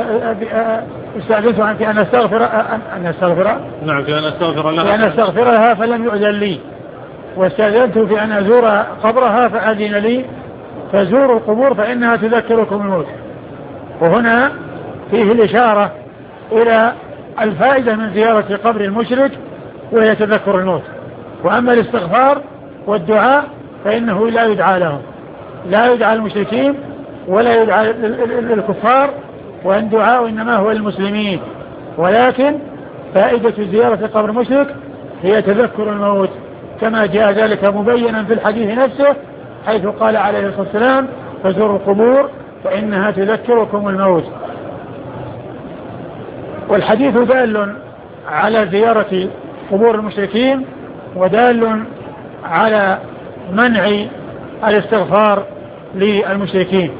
استأذنت في أن أستغفر أن أستغفر نعم في أن أستغفر لها في أن أستغفرها فلم يؤذن لي، واستأذنت في أن أزور قبرها فأذن لي، فزوروا القبور فإنها تذكركم الموت. وهنا فيه الإشارة إلى الفائدة من زيارة قبر المشرك وهي تذكر الموت. وأما الاستغفار والدعاء فإنه لا يدعى لهم، لا يدعى المشركين ولا يدعى للكفار، وأن دعاء إنما هو المسلمين. ولكن فائدة زيارة قبر المشرك هي تذكر الموت، كما جاء ذلك مبينا في الحديث نفسه حيث قال عليه الصلاة والسلام: فزوروا القبور فإنها تذكركم الموت. والحديث دال على زيارة قبور المشركين ودال على منع الاستغفار للمشركين.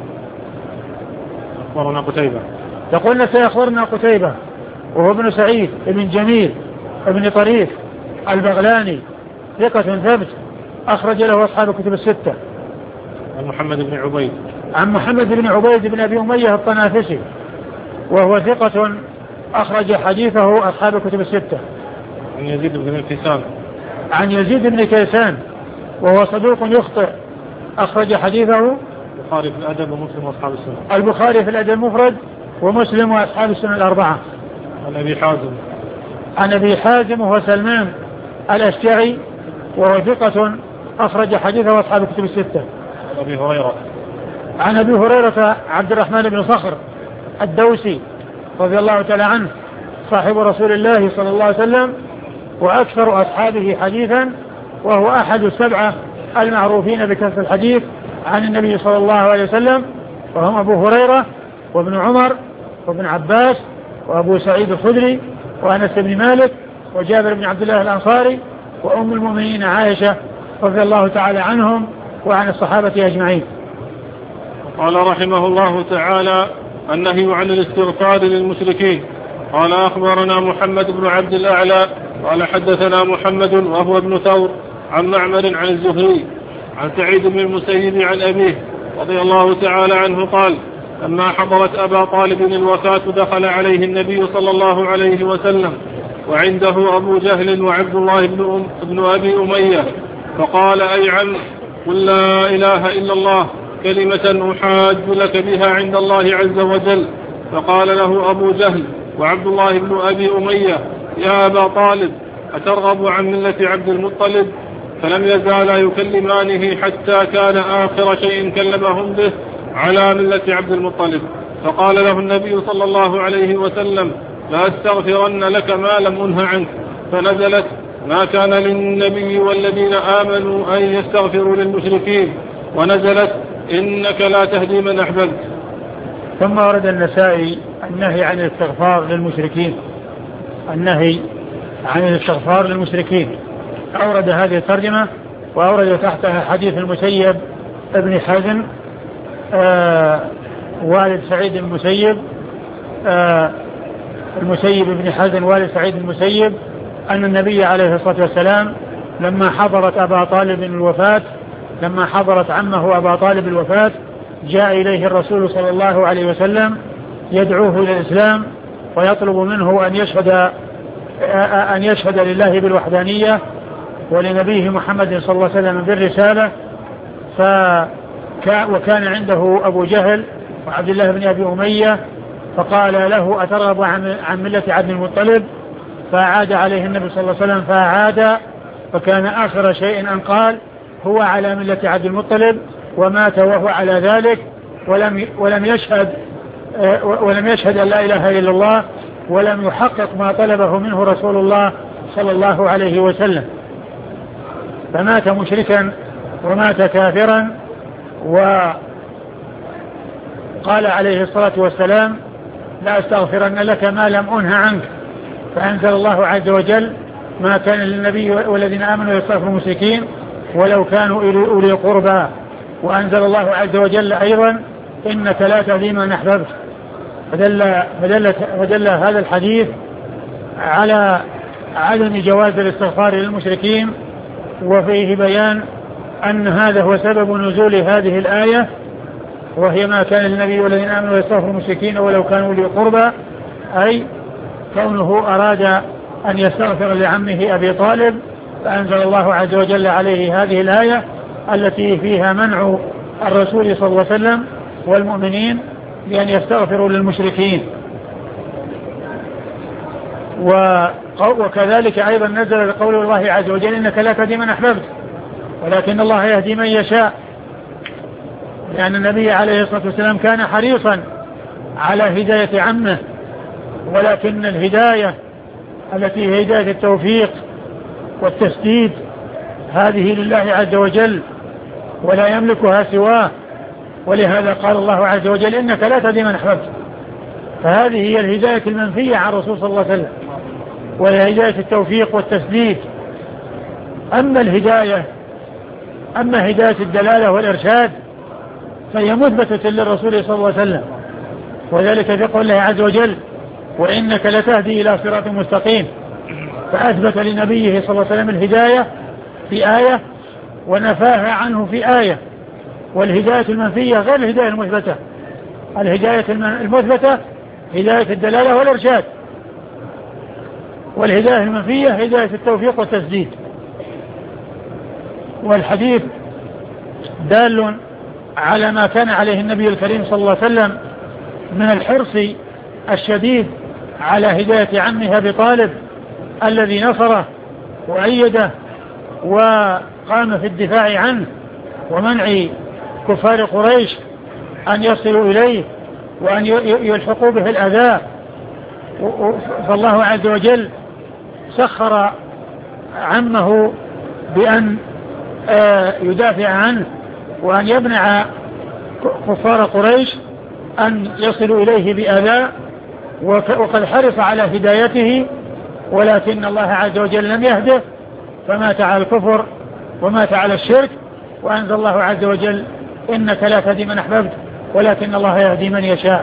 أخبرنا قتيبة، يقولنا سيخبرنا قتيبة وهو ابن سعيد ابن جميل ابن طريف البغلاني ثقة ثبت أخرج له أصحاب الكتب الستة. عن محمد بن عبيد عن محمد بن عبيد بن أبي أمية الطنافسي وهو ثقة أخرج حديثه أصحاب الكتب الستة. عن يزيد بن كيسان عن يزيد بن كيسان وهو صدوق يخطئ أخرج حديثه البخاري في الأدب ومسلم وأصحاب السنة. البخاري في الأدب المفرد ومسلم وأصحاب السنة الأربعة. عن أبي حازم عن أبي حازم وهو سلمان الأشجعي وهو ثقة أخرج حديثه أصحاب الكتب الستة. عن أبي هريرة عن أبي هريرة عبد الرحمن بن صخر الدوسي رضي الله تعالى عنه صاحب رسول الله صلى الله عليه وسلم وأكثر أصحابه حديثا، وهو أحد السبعة المعروفين بكثرة الحديث عن النبي صلى الله عليه وسلم، وهم أبو هريرة وابن عمر وابن عباس وأبو سعيد الخدري وأنس بن مالك وجابر بن عبد الله الأنصاري وأم المؤمنين عائشة رضي الله تعالى عنهم وعن الصحابة أجمعين. قال رحمه الله تعالى: النهي عن الاستغفار للمشركين. قال أخبرنا محمد بن عبد الأعلى قال حدثنا محمد وهو ابن ثور عن معمر عن الزهري عن سعيد بن المسيب عن أبيه رضي الله تعالى عنه قال: لما حضرت أبا طالب الوفاة دخل عليه النبي صلى الله عليه وسلم وعنده أبو جهل وعبد الله بن, أم بن أبي أمية، فقال: أي عم، قل لا إله إلا الله كلمة أحاج لك بها عند الله عز وجل. فقال له أبو جهل وعبد الله بن أبي أمية: يا أبا طالب، أترغب عن ملة عبد المطلب؟ فلم يزالا يكلمانه حتى كان آخر شيء كلمهم به على ملة عبد المطلب. فقال له النبي صلى الله عليه وسلم: لا أستغفرن لك ما لم أنه عنك. فنزلت: ما كان للنبي والذين آمنوا أن يستغفروا للمشركين. ونزلت: إنك لا تهدي من أحببت. ثم ورد النسائي النهي عن الاستغفار للمشركين، النهي عن الاستغفار للمشركين. أورد هذه الترجمة وأورد تحتها حديث المسيب ابن حزن آه والد سعيد المسيب آه المسيب ابن حزن والد سعيد المسيب أن النبي عليه الصلاة والسلام لما حضرت أبا طالب الوفاة لما حضرت عمه أبا طالب الوفاة جاء إليه الرسول صلى الله عليه وسلم يدعوه إلى الإسلام ويطلب منه أن يشهد أن يشهد لله بالوحدانية ولنبيه محمد صلى الله عليه وسلم بالرسالة. وكان عنده أبو جهل وعبد الله بن أبي أمية فقال له أترغب عن ملة عبد المطلب فأعاد عليه النبي صلى الله عليه وسلم فأعاد فكان آخر شيء أن قال هو على ملة عبد المطلب ومات وهو على ذلك ولم ولم يشهد ولم يشهد أن لا إله إلا الله ولم يحقق ما طلبه منه رسول الله صلى الله عليه وسلم فمات مشركا ومات كافرا. وقال عليه الصلاة والسلام لا أستغفرن لك ما لم أنه عنك فأنزل الله عز وجل ما كان للنبي والذين آمنوا يستغفروا المشركين ولو كانوا أولي قربى. وأنزل الله عز وجل أيضا إنك لا تهدي من أحببت. فدل, فدل, فدل هذا الحديث على عدم جواز الاستغفار للمشركين وفيه بيان أن هذا هو سبب نزول هذه الآية وهي ما كان للنبي والذين آمنوا يستغفروا المشركين ولو كانوا أولي قربى أي كونه أراد أن يستغفر لعمه أبي طالب فأنزل الله عز وجل عليه هذه الآية التي فيها منع الرسول صلى الله عليه وسلم والمؤمنين بأن يستغفروا للمشركين. وكذلك أيضا نزل قول الله عز وجل إنك لا تهدي من أحببت ولكن الله يهدي من يشاء لأن النبي عليه الصلاة والسلام كان حريصا على هداية عمه ولكن الهداية التي هي هداية التوفيق والتسديد هذه لله عز وجل ولا يملكها سواه ولهذا قال الله عز وجل إنك لا تهدي من أحببت. فهذه هي الهداية المنفية عن الرسول صلى الله عليه وسلم وهي هداية التوفيق والتسديد. أما الهداية أما هداية الدلالة والإرشاد فهي مثبتة للرسول صلى الله عليه وسلم وذلك في قول الله عز وجل وإنك لتهدي إلى صراط مستقيم فأثبت لنبيه صلى الله عليه وسلم الهداية في آية ونفاها عنه في آية. والهداية المنفية غير الهداية المثبتة. الهداية المثبتة هداية الدلالة والإرشاد والهداية المنفية هداية التوفيق والتسديد. والحديث دال على ما كان عليه النبي الكريم صلى الله عليه وسلم من الحرص الشديد على هداية عمه أبي طالب الذي نصره وأيده وقام في الدفاع عنه ومنع كفار قريش أن يصلوا إليه وأن يلحقوا به الأذى. فالله عز وجل سخر عمه بأن يدافع عنه وأن يمنع كفار قريش أن يصلوا إليه بأذى وقد حرص على هدايته ولكن الله عز وجل لم يهده فمات على الكفر ومات على الشرك. وأنزل الله عز وجل إنك لا تهدي من أحببت ولكن الله يهدي من يشاء.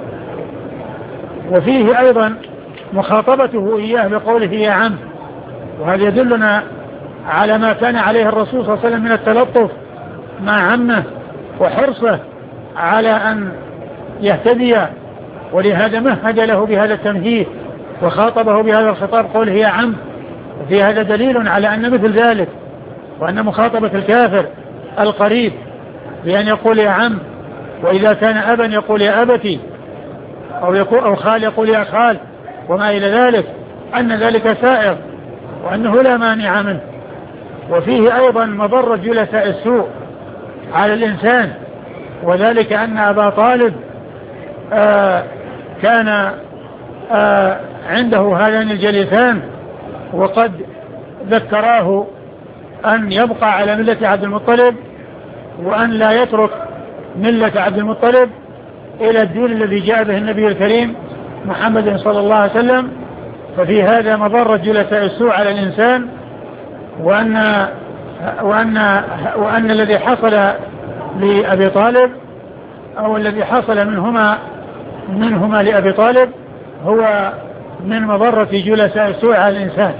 وفيه أيضا مخاطبته إياه بقوله يا عم وهذا يدلنا على ما كان عليه الرسول صلى الله عليه وسلم من التلطف مع عمه وحرصه على أن يهتدي ولهذا مهد له بهذا التمهيد وخاطبه بهذا الخطاب قوله يا عم. وفي هذا دليل على أن مثل ذلك وأن مخاطبة الكافر القريب بأن يقول يا عم وإذا كان أبا يقول يا أبتي أو, يقول أو خال يقول يا خال وما إلى ذلك أن ذلك سائر وأنه لا مانع منه. وفيه أيضا مضرة جلساء السوء على الإنسان وذلك أن أبا طالب آه كان آه عنده هذان الجليسان وقد ذكراه أن يبقى على ملة عبد المطلب وأن لا يترك ملة عبد المطلب إلى الدين الذي جاء به النبي الكريم محمد صلى الله عليه وسلم. ففي هذا مضرة جلساء السوء على الإنسان وأن وأن وأن الذي حصل لأبي طالب أو الذي حصل منهما منهما لأبي طالب هو من مضرة جلساء السوء على الإنسان.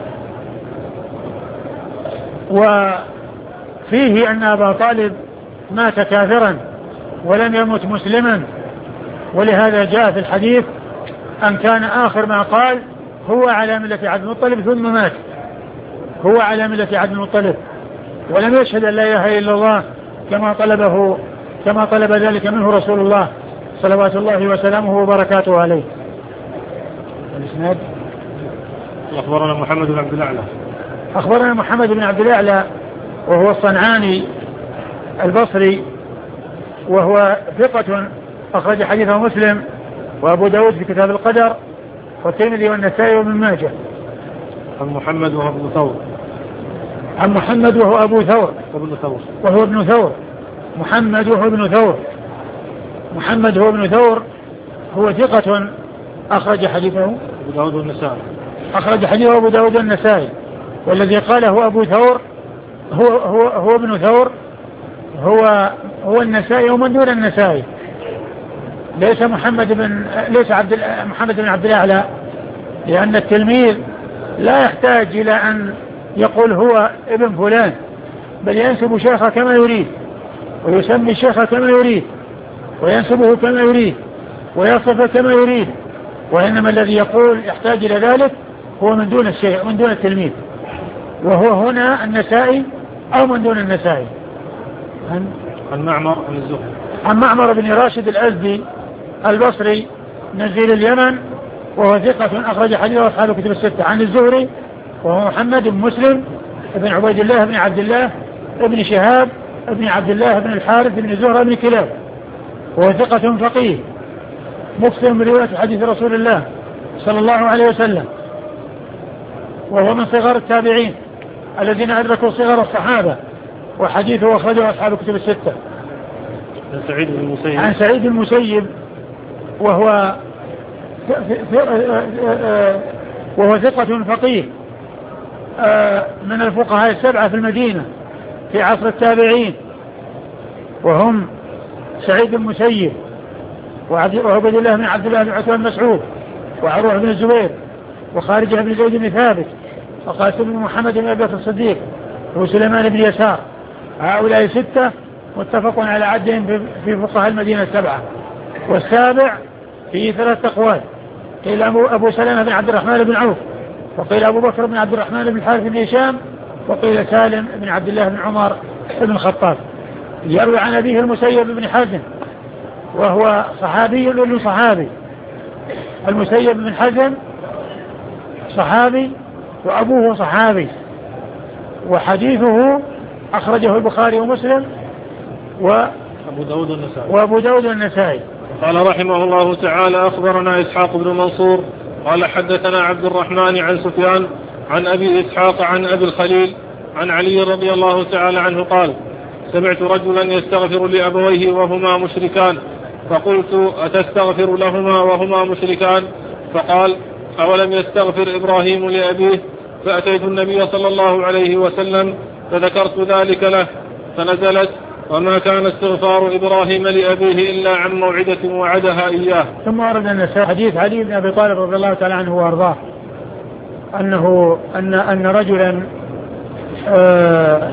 وفيه أن أبا طالب مات كافرا ولم يمت مسلما، ولهذا جاء في الحديث أن كان آخر ما قال هو على ملة عبد المطلب ثم مات، هو على ملة عبد المطلب، ولم يشهد أن لا إله إلا الله كما طلبه كما طلب ذلك منه رسول الله صلوات الله وسلامه وبركاته عليه. الإسناد أخبرنا محمد بن عبد الأعلى أخبرنا محمد بن عبد الأعلى وهو الصنعاني البصري، وهو ثقة أخرج حديثه مسلم وأبو داود في كتاب القدر والترمذي والنسائي وابن ماجه. عن محمد وهو ابن ثور عن محمد وهو أبو ثور ابن ثور وهو ابن ثور محمد وهو ابن ثور محمد هو ابن ثور هو ثقة أخرج حديثه أبو داود والنسائي أخرج حديثه أبو داود والنسائي. والذي قال هو أبو ثور هو هو هو ابن ثور هو هو النسائي ومن دون النسائي، ليس محمد بن ليس عبد محمد بن عبد الأعلى، لأن التلميذ لا يحتاج إلى أن يقول هو ابن فلان، بل ينسب شيخه كما يريد ويسمي الشيخ كما يريد وينسبه كما يريد ويصفه كما يريد، وإنما الذي يقول يحتاج إلى ذلك هو من دون الشيخ من دون التلميذ، وهو هنا النسائي أو من دون النسائي. عن عن معمر عن الزهري عن معمر بن راشد الأزدي البصري نزيل اليمن، وهو ثقة أخرج حديثه أصحاب الكتب الستة. عن الزهري وهو محمد بن مسلم بن عبيد الله بن عبد الله بن شهاب بن عبد الله بن الحارث بن زهرة بن كلاب، وهو ثقة فقيه مكثر من رواية حديث رسول الله صلى الله عليه وسلم، وهو من صغار التابعين الذين أدركوا صغر الصحابة، وحديثه أخرجه أصحاب الكتب الستة. عن سعيد بن المسيب عن سعيد بن المسيب وهو وهو ثقة فقيه من الفقهاء السبعة في المدينة في عصر التابعين، وهم سعيد بن المسيب وعبد الله بن عبد الله بن عتبة بن مسعود وعروة بن الزبير وخارجة بن زيد بن ثابت وقاسم بن محمد بن أبي بكر الصديق وسليمان بن يسار. هؤلاء ستة متفق على عدهم في فقهاء المدينة السبعة. والسابع في ثلاث أقوال، قيل أبو سلمة بن عبد الرحمن بن عوف، وقيل أبو بكر بن عبد الرحمن بن الحارث بن هشام، وقيل سالم بن عبد الله بن عمر بن الخطاب. يروي عن أبيه المسيب بن حزم وهو صحابي ابن صحابي. المسيب بن حزم صحابي وأبوه صحابي، وحديثه أخرجه البخاري ومسلم وأبو داود والنسائي وأبو داود والنسائي. قال رحمه الله تعالى: أخبرنا إسحاق بن منصور قال حدثنا عبد الرحمن عن سفيان عن أبي إسحاق عن أبي الخليل عن علي رضي الله تعالى عنه قال: سمعت رجلا يستغفر لأبويه وهما مشركان، فقلت: أتستغفر لهما وهما مشركان؟ فقال: أولم يستغفر إبراهيم لأبيه؟ فأتيت النبي صلى الله عليه وسلم فذكرت ذلك له، فنزلت: وما كان استغفار إبراهيم لأبيه إلا عن موعدة وعدها إياه. ثم ورد النسائي حديث علي بن أبي طالب رضي الله تعالى عنه وأرضاه أنه أن أن رجلا آه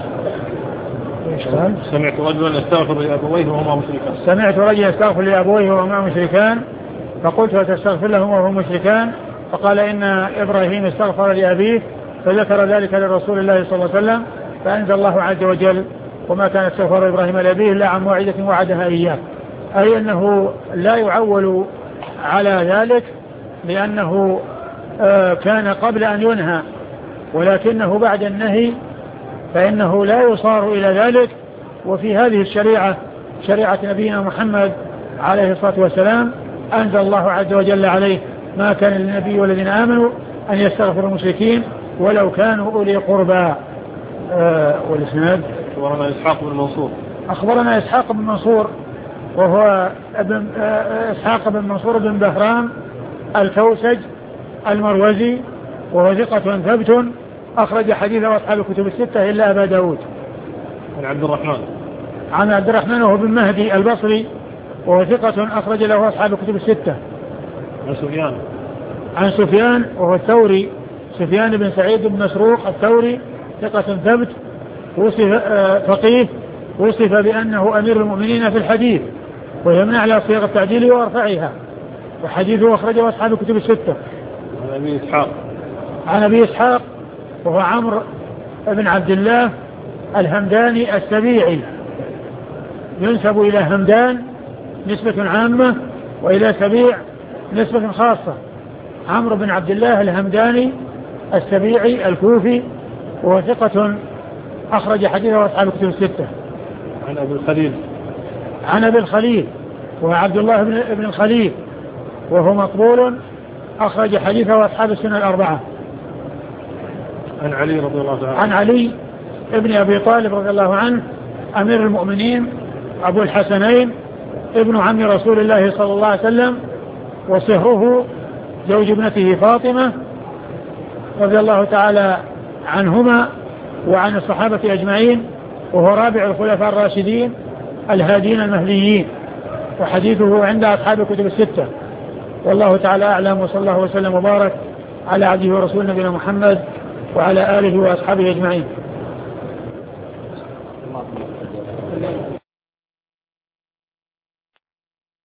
سمعت رجلا يستغفر لأبويه وهما مشركان سمعت رجلا يستغفر لأبويه وهما مشركان فقلت: أتستغفر لهم وهم مشركان؟ فقال: إن إبراهيم استغفر لأبيه، فذكر ذلك لرسول الله صلى الله عليه وسلم، فأنزل الله عز وجل: وما كان استغفار إبراهيم لأبيه إلا عن موعدة وعدها إياه، أي أنه لا يعول على ذلك لأنه آه كان قبل أن ينهى، ولكنه بعد النهي فإنه لا يصار إلى ذلك. وفي هذه الشريعة شريعة نبينا محمد عليه الصلاة والسلام أنزل الله عز وجل عليه: ما كان للنبي والذين آمنوا أن يستغفروا المشركين ولو كانوا أولي قربى. آه والإسناد أخبرنا إسحاق بن منصور أخبرنا إسحاق بن منصور وهو ابن آه إسحاق بن منصور بن بهرام الكوسج المروزي، وهو ثقة ثبت أخرج حديثه أصحاب الكتب الستة إلا أبا داود. عن عبد الرحمن عن عبد الرحمن وهو بن مهدي البصري وهو ثقة أخرج له أصحاب الكتب الستة. عن سفيان عن سفيان وهو الثوري سفيان بن سعيد بن مسروق الثوري ثقة ثبت وصف فقيه وصف بأنه أمير المؤمنين في الحديث ويمنع على صيغ التعديل وأرفعها وحديثه أخرجه أصحاب الكتب الستة. عن أبي إسحاق عن أبي إسحاق وهو عمرو بن عبد الله الهمداني السبيعي ينسب إلى همدان نسبة عامة وإلى سبيع نسبة خاصة. عمرو بن عبد الله الهمداني السبيعي الكوفي وهو ثقة أخرج حديثه أصحاب الكتب الستة. عن أبي الخليل عن أبي الخليل وهو عبد الله بن الخليل وهو مقبول أخرج حديثه أصحاب السنة الأربعة. عن علي رضي الله عنه عن علي ابن أبي طالب رضي الله عنه أمير المؤمنين أبو الحسنين ابن عم رسول الله صلى الله عليه وسلم وصهره زوج ابنته فاطمة رضي الله تعالى عنهما وعن الصحابة أجمعين وهو رابع الخلفاء الراشدين الهادين المهديين وحديثه عند أصحاب الكتب الستة. والله تعالى أعلم وصلى الله وسلم وبارك على عبده ورسول نبينا محمد وعلى آله وأصحابه أجمعين.